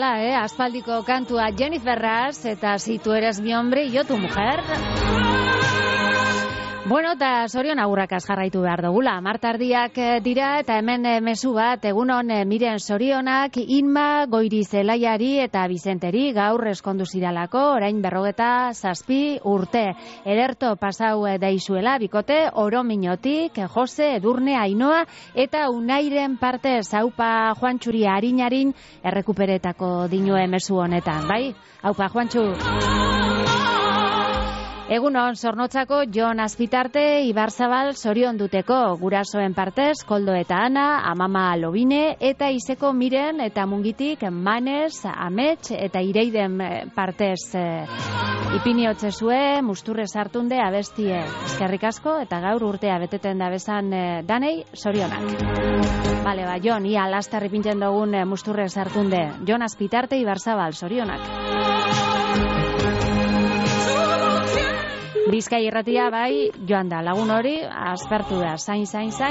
Speaker 2: bezala, aspaldiko kantua Jennifer Ras, eta si tu eres mi hombre, yo tu mujer. Bueno, eta Sorion agurrakaz jarraitu behar dugula. Martardiak dira, eta hemen mezu bat, egunon Miren Sorionak, Inma, Goiri Zelaiari eta Bizenteri gaur eskondu ziralako, orain 47 urte. Ederto pasau daizuela, bikote, Orominotik, Jose, Edurne, Ainoa, eta Unairen parte zaupa Juantxuri harinarin errekuperetako dinue mezu honetan, bai? Haupa, Juantxu! Egunon, Zornotzako Jon Azpitarte, Ibarzabal, Sorion duteko, gurasoen partez, Koldo eta Ana, Amama Lobine, eta Izeko Miren, eta Mungitik, Manez, Amets, eta Ireiden partez, ipini hotzezue, musturrez hartunde, abestie, eskerrik asko, eta gaur urtea beteten da bezan danei, Sorionak. Bale, Jon, ia lastarri pintzen dugun musturrez hartunde, Jon Azpitarte, Ibarzabal, Sorionak. Bizkai irratia bai, joan da, lagun hori, aspertu da, zain.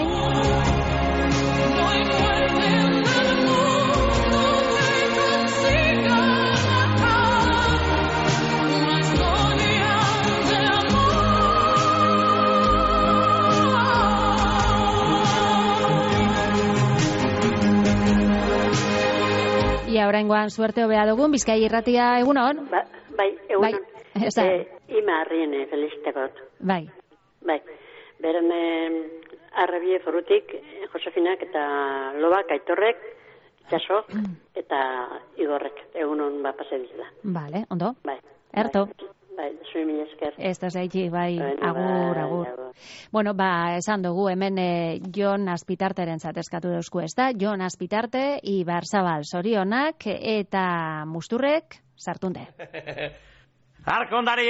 Speaker 2: Ia oraingoan suerte hobea dugun, Bizkai irratia egunon?
Speaker 1: Bai, egunon.
Speaker 2: Bai.
Speaker 1: Ima Arriene, felicitakot.
Speaker 2: Bai.
Speaker 1: Beren Arrebie Forutik, Josefinak eta Lobak, Aitorrek, Itxaso eta Igorrek. Egunon pase dizela.
Speaker 2: Vale, ondo.
Speaker 1: Bai.
Speaker 2: Erto.
Speaker 1: Bai, zui mila esker.
Speaker 2: Ez da zaitxik, bai, agur. Bueno, esan dugu, hemen Jon Azpitarteren zateskatu dauzku, ez da? Jon Azpitarte, Ibarzabal, Sorionak, eta musturrek, sartunde.
Speaker 8: Arkondari!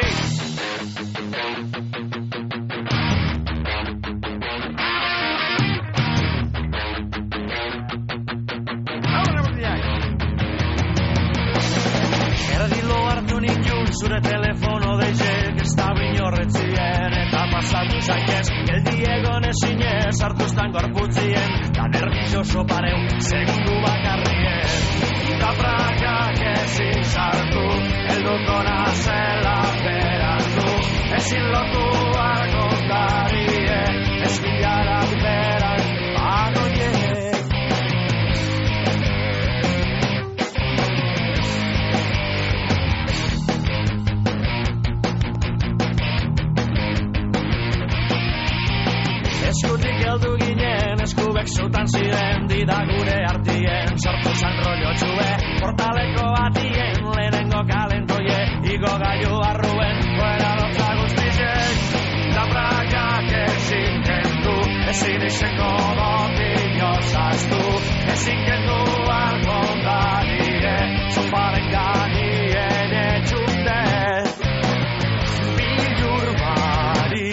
Speaker 8: Erdilo hartu nintun zure telefono deitzek, ez da binorretzien eta pasatu zaitez, geldi egon ezinez hartuztan gorputzien, da nervioso pareu, segundu bakarrien. Da prakak ezin sartu, eldukona zela berandu, ezin lotu arkondarie, eskilarak beran bagoiek. Eskutik heldu ginen, eskubek zutan ziren, dida gure artien, sortu zan rollo txue, portaleko atien, lehenengo kalentoie, igo gaiu arruen, fuera lotza guztizek, da prakak ezin kendu, ezin izeko dotio zaztu, ezin kendu alkondarie, sofaren ganien etxunde, bilur bari,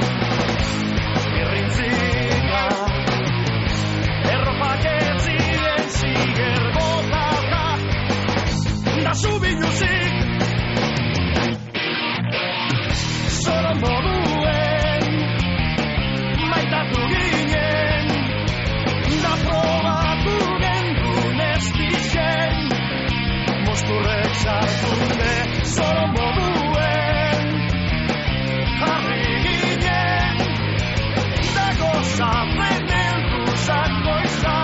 Speaker 8: irrintzika, erropak etziren ziger botata, da zubiluzik, solo moduen, maitatu ginen, da probatu gendun ez dizen, mosturrek sartunde, solo moduen, jarri ginen, da gozatzen eltuzak goiza.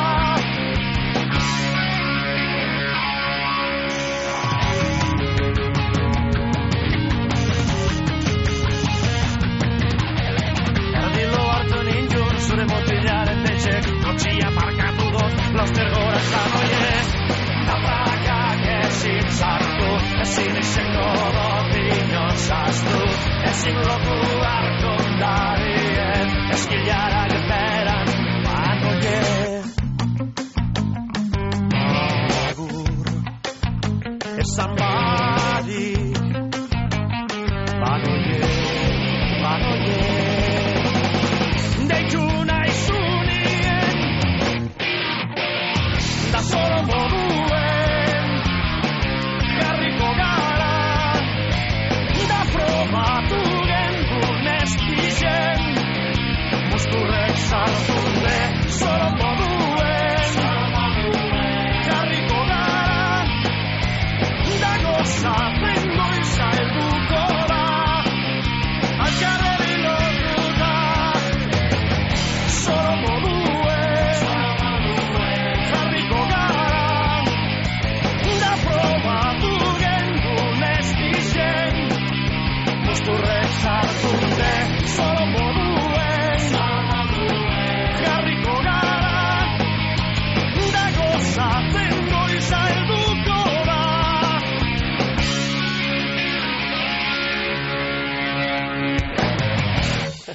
Speaker 8: Erdilo hartu nintun zure motilaren tetxek, kotxia parkatu dut, lauster gora zanoie, da prakak ezin sartu, ezin izeko dotino zaztu, ezin lotu arkondarien, eskilarak beran bagoie. Agur, esan badik, bagoie. Deitu nahi zunien, da solo moduen, jarriko gara, da probatu gendun ez dizen, musturrek sartunde, solo moduen, jarriko gara,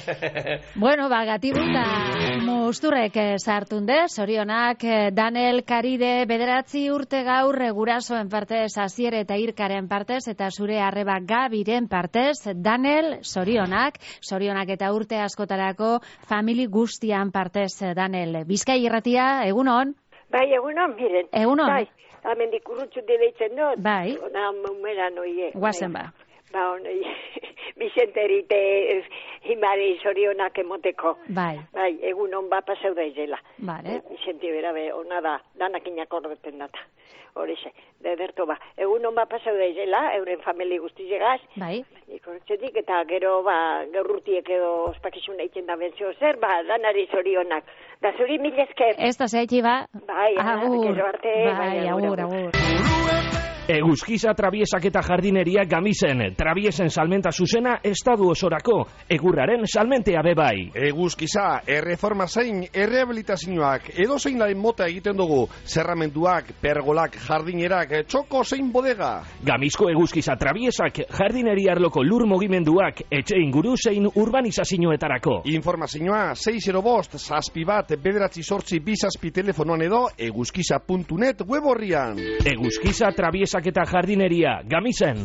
Speaker 2: Bueno, gatibu eta musturrek sartunde, sorionak Danel Karide bederatzi urte gaur gurasoen partez, Asier eta Irkaren partez, eta zure arreba Gabiren partez, Danel, sorionak eta urte askotarako famili guztian partez, Danel. Bizkai irratia, egunon?
Speaker 9: Bai, egunon, miren.
Speaker 2: Egunon?
Speaker 9: Bai, amendik urrutxu dileitzen dut.
Speaker 2: Bai.
Speaker 9: Ona, mumeran oie.
Speaker 2: Guazen ba.
Speaker 9: Ba, onoi, Bizenterite himari sorionak emoteko.
Speaker 2: Bai.
Speaker 9: Bai, egunon ba paseu da izela.
Speaker 2: Vale.
Speaker 9: Bizenti berabe, ona da, danakinak ordeten data. Horixe, dederto ba. Egunon ba paseu da izela, euren famili guztizegaz.
Speaker 2: Bai.
Speaker 9: Ikortzetik, eta gero, ba, gaurrutiek edo ospakizun eitzen da bentzio zer, ba, danari sorionak. Da zuri mil esker.
Speaker 2: Ez da zeitzi ba.
Speaker 9: Bai,
Speaker 2: agur.
Speaker 9: Gero arte.
Speaker 2: Bai, agur.
Speaker 8: Eguzkiza Trabiesak eta Jardineria Gamisen. Trabiesen salmenta zuzena estadu osorako. Egurraren salmentea bebai.
Speaker 5: Eguzkiza, erreforma zein, errehabilitazioak, edo zein laren mota egiten dugu. Zerramenduak, pergolak, jardinerak, txoko zein bodega.
Speaker 8: Gamizko Eguzkiza Trabiesak, Jardineria arloko lur mugimenduak, etxe inguru zein urbanizazioetarako.
Speaker 5: Informazioa 605 zazpi1 bederatzi sortzi bizazpi telefonoan edo eguzkiza.net web horrian.
Speaker 8: Eguzkiza Trabiesak eta Jardineria Gamisen.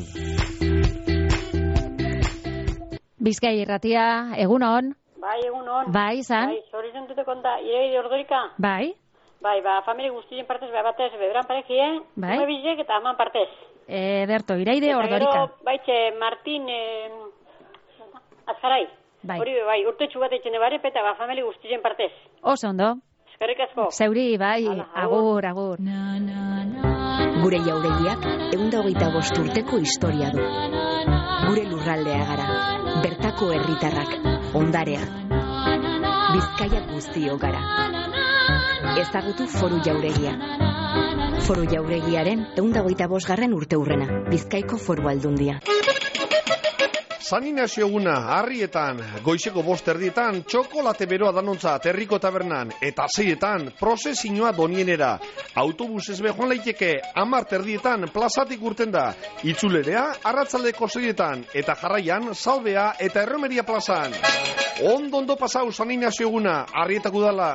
Speaker 2: Bizkai irratia, egunon?
Speaker 1: Bai, egunon.
Speaker 2: Bai, zan?
Speaker 1: Bai, zorizan dute konta, ireide ordorika?
Speaker 2: Bai.
Speaker 1: Bai, ba, familia guztien partez, batez, beberan parekie,
Speaker 2: bai.
Speaker 1: Ume bizek eta aman partez.
Speaker 2: Berto, ireide ordorika.
Speaker 1: Eta gero, baitxe, Martin, Azkarai.
Speaker 2: Bai.
Speaker 1: Hori, bai, urtetxu bat etxene bare, eta ba, familia guztien partez.
Speaker 2: Oso ondo.
Speaker 1: Eskerrik asko.
Speaker 2: Zeuri, bai, agur.
Speaker 3: Gure jauregiak 125 urteko historia du. Gure lurraldea gara, bertako herritarrak, ondarea. Bizkaia guztio gara. Ezagutu Foru Jauregia. Foru Jauregiaren 125. urteurrena, Bizkaiko Foru Aldundia.
Speaker 5: San Inazio eguna, harrietan, goizeko 5:00 txokolate beroa danontzat herriko tabernan, eta 6:00 prozesioa donienera. Autobusez joan laiteke 10:00 plazatik urten da. Itzulerea, arratzaldeko 6:00 eta jarraian, salbea eta erromeria plazan. Ondo pasau San Inazio eguna, harrietako udala.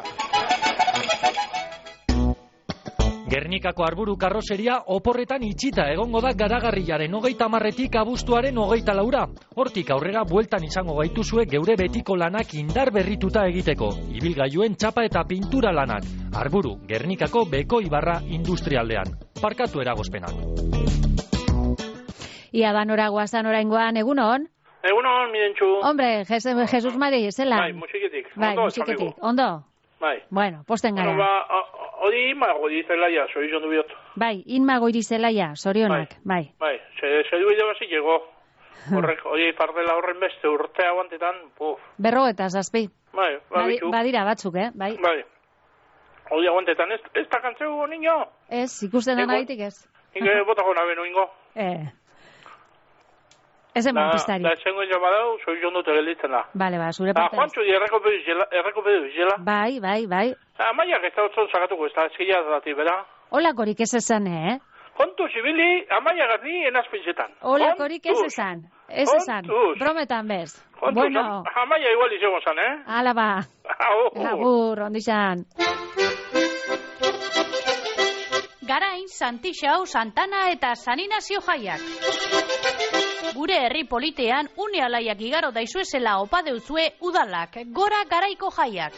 Speaker 22: Gernikako Arburu karrozeria oporretan itxita egongo da Garagarriaren 30 abuztuaren 24. Hortik aurrera bueltan izango gaituzue geure betiko lanak indar berrituta egiteko. Ibilgailuen txapa eta pintura lanak. Arburu, Gernikako Beko Ibarra industrialdean. Parkatu eragozpenak.
Speaker 2: Ia banora guazan oraingoan, egunon?
Speaker 23: Egunon, midentxu.
Speaker 2: Hombre, Jesus Mari, zelan?
Speaker 23: Bai, musiketik.
Speaker 2: Bai, musiketik. Ondo?
Speaker 23: Bai.
Speaker 2: Bueno, posten gara.
Speaker 23: Bueno, hori inmago dizelaia, sorizon du biot.
Speaker 2: Bai, inmago irizelaia, sorionak, bai.
Speaker 23: Bai, sedu ide bazik ego. Horrek, hori fardela horren beste urte aguantetan, puf.
Speaker 2: 57.
Speaker 23: Bai,
Speaker 2: badira batzuk, Bai.
Speaker 23: Bai. Hori aguantetan, ez da kantzeu, niño?
Speaker 2: Ez, ikusten da nahitik ez.
Speaker 23: Ike botako nabeno ingo.
Speaker 2: Ez eman pistari.
Speaker 23: Da esengo ino badau, sorizon dute gelditzen da.
Speaker 2: Bale, zure partez.
Speaker 23: Juantxo di erreko pedu izela.
Speaker 2: Bai.
Speaker 23: Amaiak ez da otzon sagatuko, ez da eskila dati, bera?
Speaker 2: Olakorik ez esan,
Speaker 23: Kontu zibili, amaiak ni enazpintzetan.
Speaker 2: Olakorik ez esan. Ez esan. Brometan bez.
Speaker 23: Bueno. Amaia igual izango zan,
Speaker 2: Ala ba. Agur, ondizan.
Speaker 24: Garain, Santixau, Santana eta San Inazio jaiak. Gure herri politean une alaiak igaro daizuezela opa deutzue udalak, gora garaiko jaiak.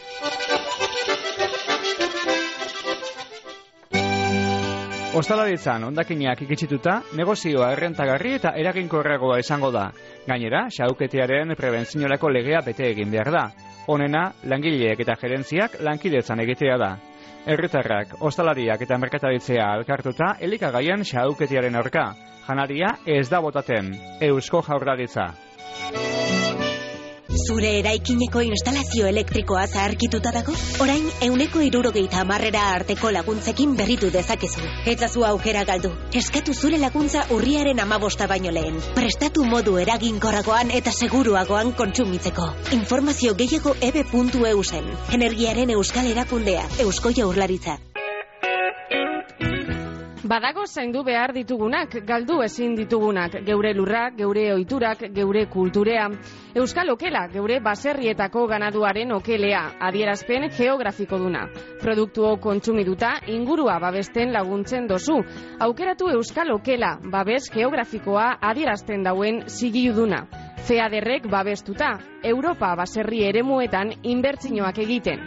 Speaker 15: Ostalaritzan hondakinak ikitsituta, negozioa errentagarri eta eraginkorragoa izango da. Gainera, xauketearen prebentziorako legea bete egin behar da. Honena, langileek eta gerentziak lankidetzan egitea da. Herritarrak, ostalariak eta merkataritzea alkartuta elikagaien xauketearen aurka. Janaria ez da botaten. Eusko Jaurlaritza.
Speaker 3: Zure eraikineko instalazio elektrikoa zaharkituta dago? Orain 160 arteko laguntzekin berritu dezakezu. Etzazu aukera galdu. Eskatu zure laguntza urriaren 15 baino lehen. Prestatu modu eraginkorragoan eta seguruagoan kontsumitzeko. Informazio gehiago ebe.eusen. Energiaren euskal erakundea, Eusko Jaurlaritza.
Speaker 13: Badago zaindu behar ditugunak, galdu ezin ditugunak, geure lurrak, geure ohiturak, geure kulturea. Euskal okela, geure baserrietako ganaduaren okelea, adierazpen geografiko duna. Produktu kontsumiduta, ingurua babesten laguntzen dozu. Aukeratu Euskal okela, babes geografikoa adierazten dauen zigiluduna. FEADERrek babestuta, Europa baserri eremuetan inbertsioak egiten.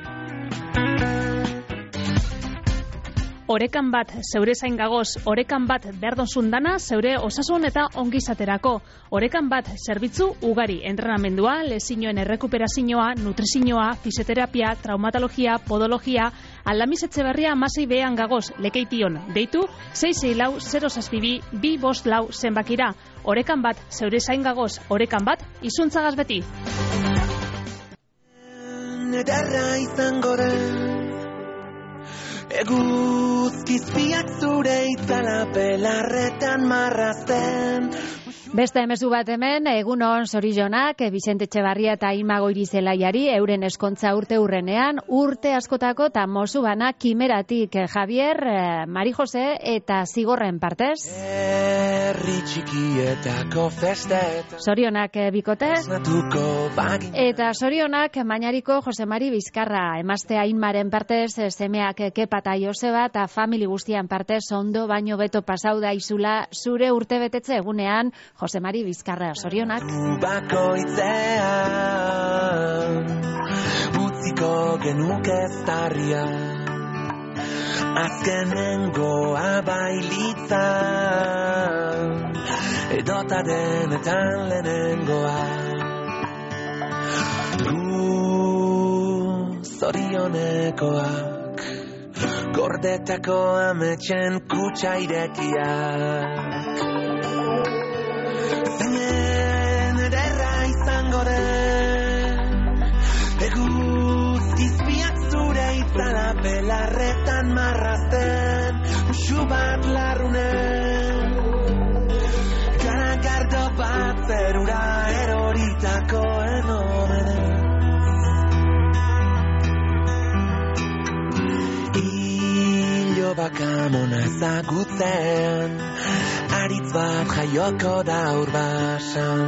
Speaker 16: Orekan bat zeure zain gagoz, orekan bat berdonzun dana zeure osasun eta ongizaterako. Orekan bat zerbitzu ugari, entrenamendua, lezioen errekuperazioa, nutrizioa, fisioterapia, traumatologia, podologia, Aldamiz Etxeberria 16 gagoz, lekeition, deitu 664-062-254 zenbakira. Orekan bat zeure zain gagoz, orekan bat izuntzagaz beti.
Speaker 12: Ederra izango den Eguzkizpiak zure itzala belarretan marrazten.
Speaker 2: Beste emezu bat hemen, egunon zorionak, Bizente Etxebarria eta Ima Goirizelaiari, euren eskontza urte urrenean, urte askotako eta mozu bana kimeratik Javier, Mari Jose eta Zigorren partez.
Speaker 12: Herri txikietako festetan.
Speaker 2: Zorionak bikote. Eta zorionak Mañariko Jose Mari Bizkarra, emaztea Inmaren partez, semeak Kepa eta Joseba eta famili guztian partez ondo baino beto pasau da izula zure urte betetze egunean, Jose Mari Bizkarra, zorionak.
Speaker 12: Bakoitzean utziko genuke eztarria azkenengoa bailitzan edota denetan lehenengoa zorionekoak gordetako ametxen kutsa irekiak zeinen ederra izango den eguzkizpiak zure itzala belarretan marrazten usu bat larrunen garagardo bat zerura eroritako enomenez hilo bakamona ezagutzen aritz bat jaioko da urbasan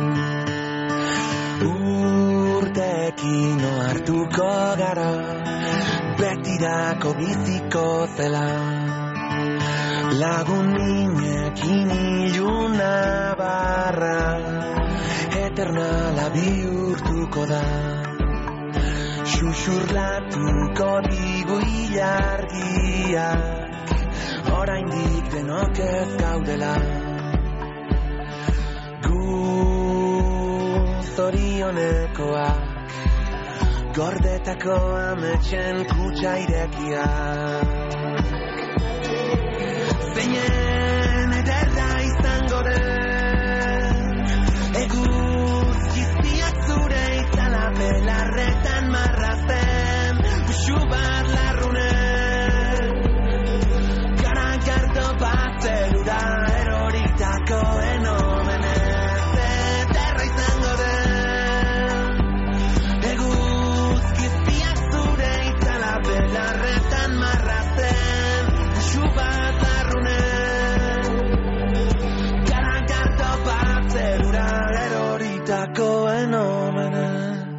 Speaker 12: urteekin ohartuko gara betirako biziko zela lagun minekin iluna barra eternala bihurtuko da xuxurlatuko digu ilargiak oraindik denok ez gaudela gu zorionekoak gordetako ametxen kutsa irekiak zeinen ederra izango den eguzkizpiak zure itzala belarretan marrazten usu bat larrunen garagardo bat zelura eroritako enomenez ederra izango den eguzkizpiak zure itzala belarretan marrazten usu bat larrunen garagardo bat zelura eroritako enomenez.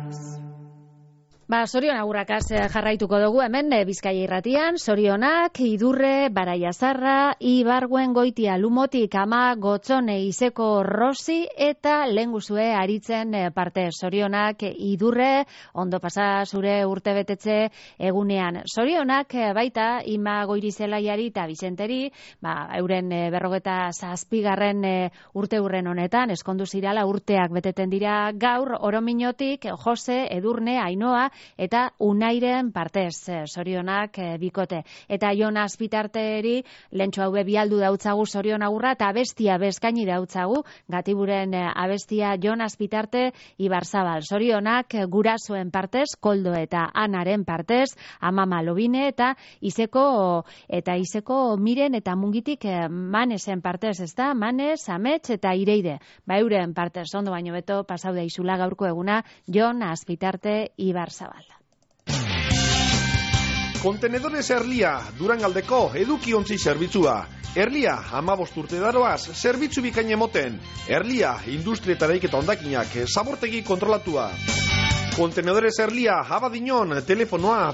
Speaker 2: Zorion agurrakaz jarraituko dugu hemen Bizkaia irratian, zorionak, Idurre, Baraiazarra, Ibarguen Goitia, Lumotik, Ama, Gotzone, Izeko, Rosi eta lehenguzue aritzen parte. Zorionak, Idurre, ondo pasa zure urte betetze egunean. Zorionak baita Ima Goirizelaiari eta Bizenteri, euren 47. urte urren honetan, eskondu zirala urteak beteten dira gaur, Orominotik, Jose, Edurne, Ainoa, eta Unairen partez, zorionak bikote. Eta Jon Azpitarteri, lentsu haue bialdu dautzagu zorion agurra, eta abestia bezkaini dautzagu, Gatiburen abestia Jon Azpitarte Ibarzabal. Zorionak gurasoen partez, Koldo eta Anaren partez, Amama Lobine eta Izeko Miren eta Mungitik Manesen partez, ezta? Manes, Amets eta Ireide. Euren partez, ondo baino beto, pasau da izula gaurko eguna, Jon Azpitarte Ibarzabal.
Speaker 5: Kontenedores Erlia, Durangaldeko edukiontzi zerbitzua. Erlia, 15 urte daroaz, zerbitzu bikain emoten. Erlia, industrietareik eta ondakinak, zabortegi kontrolatua. Kontenedores Erlia, Abadiñon, telefonoa,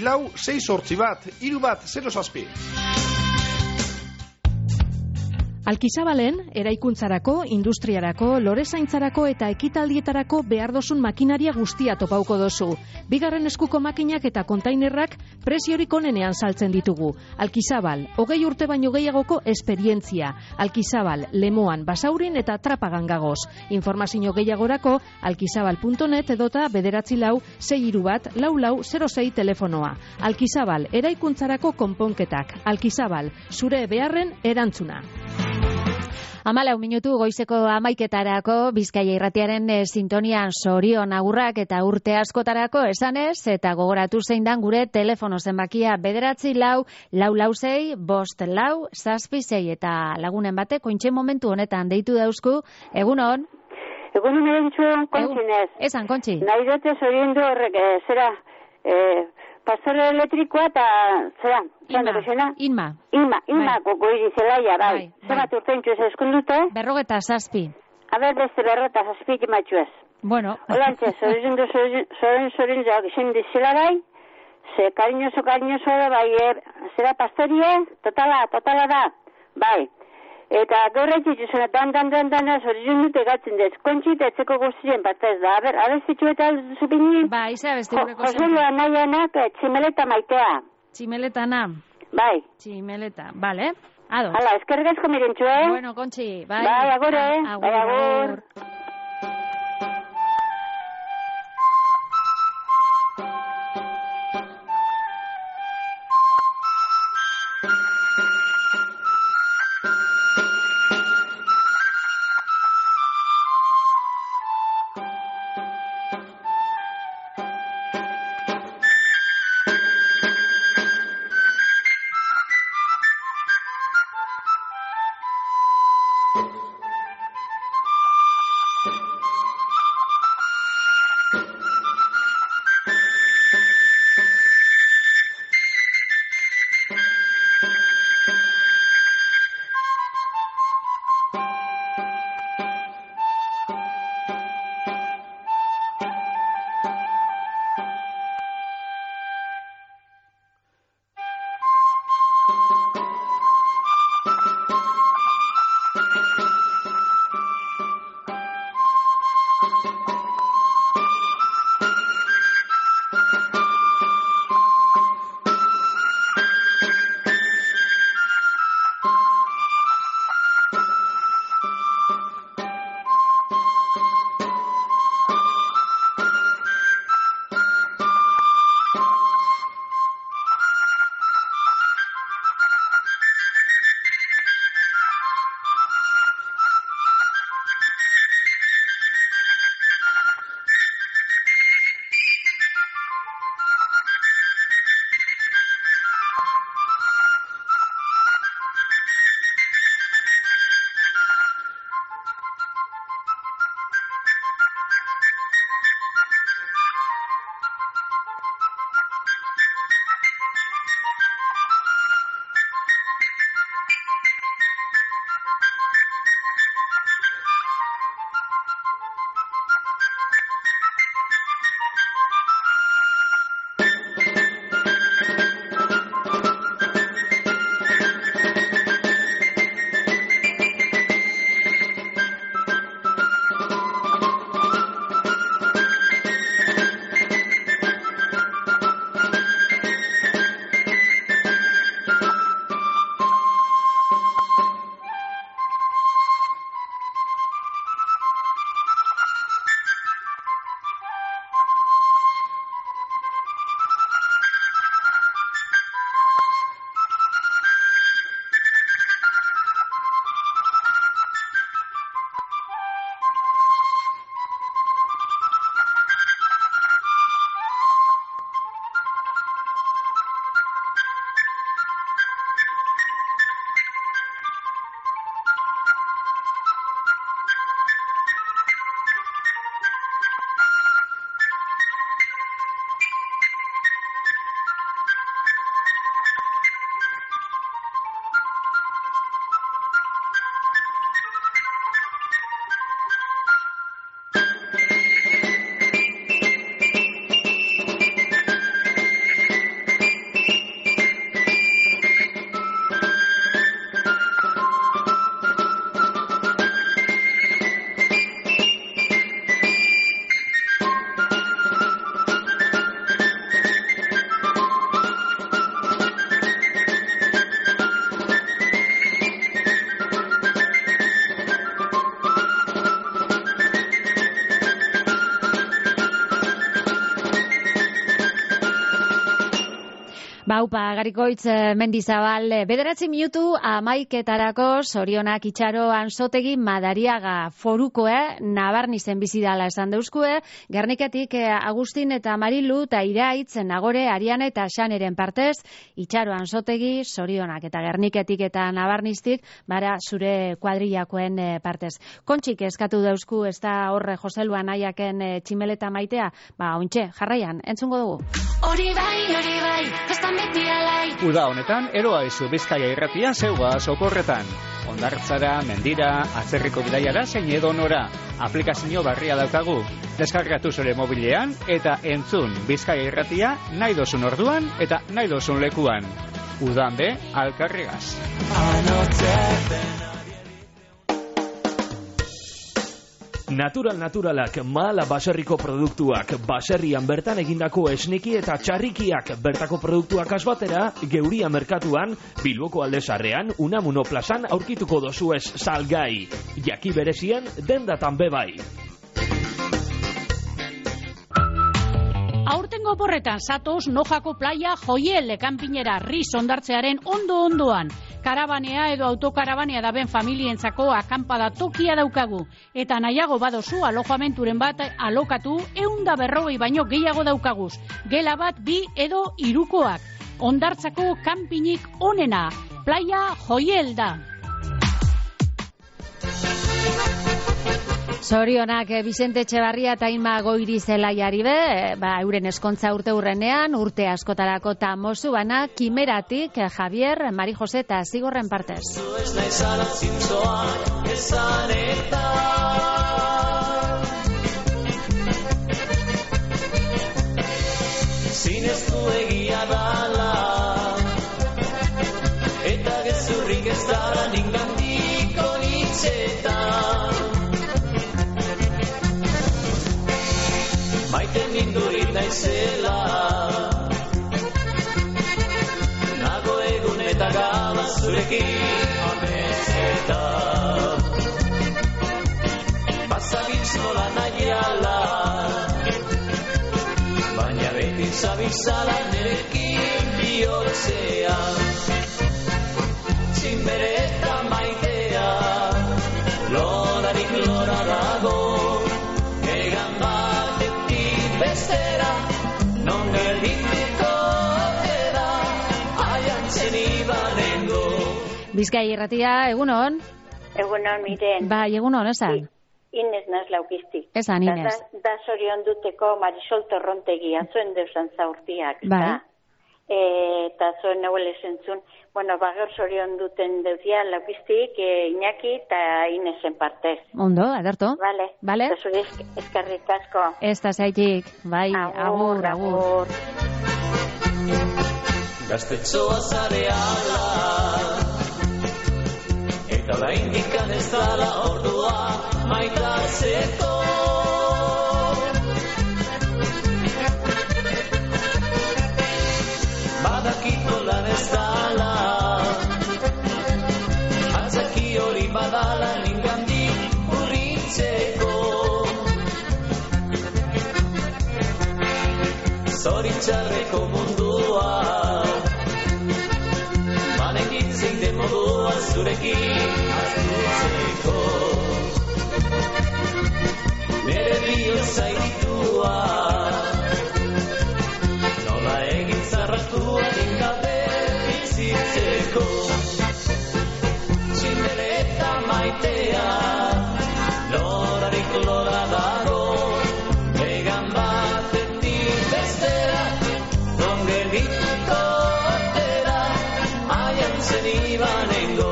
Speaker 5: 944-681-317.
Speaker 13: Alkizabalen, eraikuntzarako, industriarako, lorezaintzarako eta ekitaldietarako behar dozun makinaria guztia topauko dozu. Bigarren eskuko makinak eta kontainerrak preziorik onenean saltzen ditugu. Alkizabal, 20 urte baino gehiagoko esperientzia. Alkizabal, Lemoan, Basaurin eta Trapagan gagoz. Informazio gehiagorako, alkizabal.net edota 944-631-4406 telefonoa. Alkizabal, eraikuntzarako konponketak. Alkizabal, zure beharren erantzuna.
Speaker 2: 14 minutu goizeko 11:00 Bizkaia Irratiaren sintonian Sorion agurrak eta urte askotarako esanez eta gogoratu zein dan gure telefono zenbakia 944-654-567 eta lagunen batek ointxe momentu honetan deitu dauzku. Egunon?
Speaker 4: Egunon erentxuen kontzinez.
Speaker 2: Esan, kontzi.
Speaker 4: Nahi dute zoriondu horrek, zera, pastore elektrikoa eta, zera,
Speaker 2: Inma.
Speaker 4: Goiri zelaia, bai. Zemat urteintxu ez eskundute?
Speaker 2: 57.
Speaker 4: Aber, beste 57 imatxu ez.
Speaker 2: Bueno.
Speaker 4: Olantxe, zorin izan dizela bai, ze kariñoso da, bai, zera pastorie, totala da, bai. Eta gaur egituzena, dan, zorin dute gatzen dez, kontxita etzeko guztien partez da, abezitxu eta zupini?
Speaker 2: Bai, zabezte gureko zen.
Speaker 4: Joselua nahianak, tximeleta maitea.
Speaker 2: Tximeletana.
Speaker 4: Bai.
Speaker 2: Tximeleta, bale. Ados.
Speaker 4: Hala, eskergazko mirentxu,
Speaker 2: Bueno, kontxi, bai.
Speaker 4: Bai, agore.
Speaker 2: Bai, agur. Baupa, Garikoitz Mendizabal, 9 minutu 11etarako zorionak Itxaro Ansotegi Madariaga forukoe, Nabarnizen bizidala esan deuskue, Gerniketik Agustin eta Marilu eta Iraitz, Nagore, Ariane eta Xaneren partez, Itxaro Ansotegi, zorionak eta Gerniketik eta Nabarniztik, bara zure kuadrillakoen partez. Kontxik eskatu deusku, ez da horre Joselu Anaiaken tximeleta maitea, ontxe, jarraian, entzungo dugu.
Speaker 14: Hori bai, kostan beti alai.
Speaker 15: Uda honetan, eroa izu Bizkaia irratia zeua sokorretan. Hondartzara, mendira, atzerriko bidaiara zein edonora. Aplikazio barria daukagu. Deskargatu zure mobilean eta entzun Bizkaia irratia nahi dozun orduan eta nahi dozun lekuan. Udan be, alkarregaz.
Speaker 6: Naturalak, Mahala baserriko produktuak, baserrian bertan egindako esneki eta txarrikiak, bertako produktuak asbatera, Geuria merkatuan, Bilboko Aldezarrean, Unamuno plazan aurkituko dozuez salgai. Jaki berezien, dendatan bebai.
Speaker 24: Aurtengo oporretan zatoz Nojako playa Joiel kanpinera Riz ondartzearen ondoan. Karabanea edo autokarabanea daben familientzako akampada tokia daukagu. Eta nahiago badozu alojamenturen bat alokatu 140 baino gehiago daukaguz. Gela bat 2 edo 3koak. Ondartzako kanpinik onena. Playa Joiel da.
Speaker 2: Zorionak Vicente Etxebarria eta Inma Goirizelaiari be, euren eskontza urte hurrenean, urte askotarako ta mozu bana, Kimeratik, Javier, Mari Jose eta Zigorren partez.
Speaker 12: Ez naizala zintzoak esan eta zineztu egia dala eta gezurrik ez dara ningandiko hitzetan. Maite mindurit naizela nago egun eta gala zurekin ametzetan. Bazabitz nola nahiala baina beti zabizala nerekin bihotzean. Txinbere eta maitea lorarik lora dago egan batetik bestera non geldituko era aiantzen ibanengo.
Speaker 2: Bizkai irratia, egunon?
Speaker 7: Egunon, miren.
Speaker 2: Bai, egunon, esan?
Speaker 7: Inez naz laukizti.
Speaker 2: Esan, Inez.
Speaker 7: Da zorion duteko Marisol Torrontegi, atzuen deusan zaurtiak.
Speaker 2: Bai.
Speaker 7: Eta zuen nahuele zentzun, bagor zorion duten deutia laukiztik, Iñaki eta Inezen partez.
Speaker 2: Ondo, adarto.
Speaker 7: Vale. Eta zure eskarrik asko.
Speaker 2: Ez da zaitik, bai, agur.
Speaker 12: Gaztetxoa zareala eta da indikan ez dala ordua maitatzeko. Badakito lan ez dala atzaki hori badala ningandik urritzeko. Zoritxarreko mundua banekitzen den modua zurekin aztutzeko. Nere bihotza iritua nola egin zarratua ingabe bizitzeko. Txindele eta maitea lorarik lora dago egan batetik bestera non geldituko ortera aiantzen ibanengo.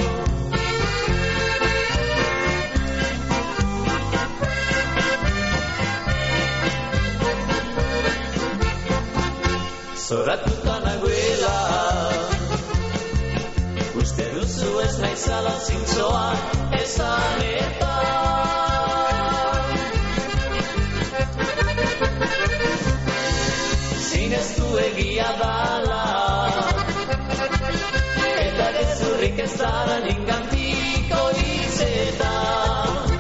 Speaker 12: Zoratuta nagoela uste duzu ez naizala zintzoa esan eta zineztu egia dala eta gezurrik ez dara ningantiko hitzetan.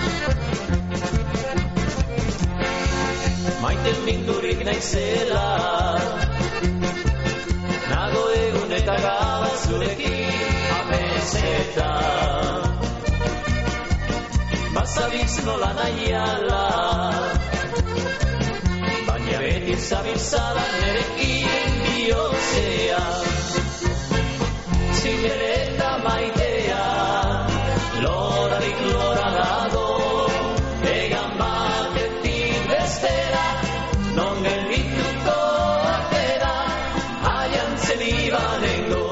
Speaker 12: Maiten mindurik naizela zurekin amezeta. Bazabiz nola nahiala, baina beti zabizala nerekin bihotzea. Zinere eta maitea, lorarik lora dago, egan batetik bestera, non geldituko atera, haian zen ibanengo.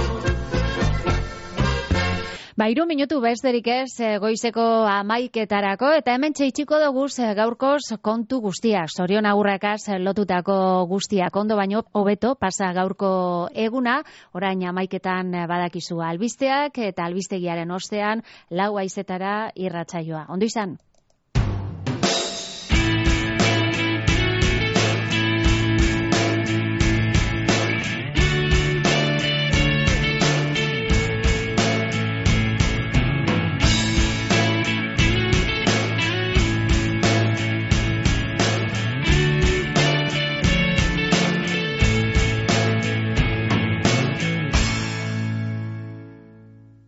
Speaker 2: 3 minutu besterik ez goizeko 11:00 eta hemen txeitxiko dugu gaurkoz kontu guztiak, Sorion agurrakaz lotutako guztiak, ondo baino hobeto pasa gaurko eguna, orain 11:00 badakizu albisteak eta albistegiaren ostean 4 haizetara irratsaioa. Ondo izan.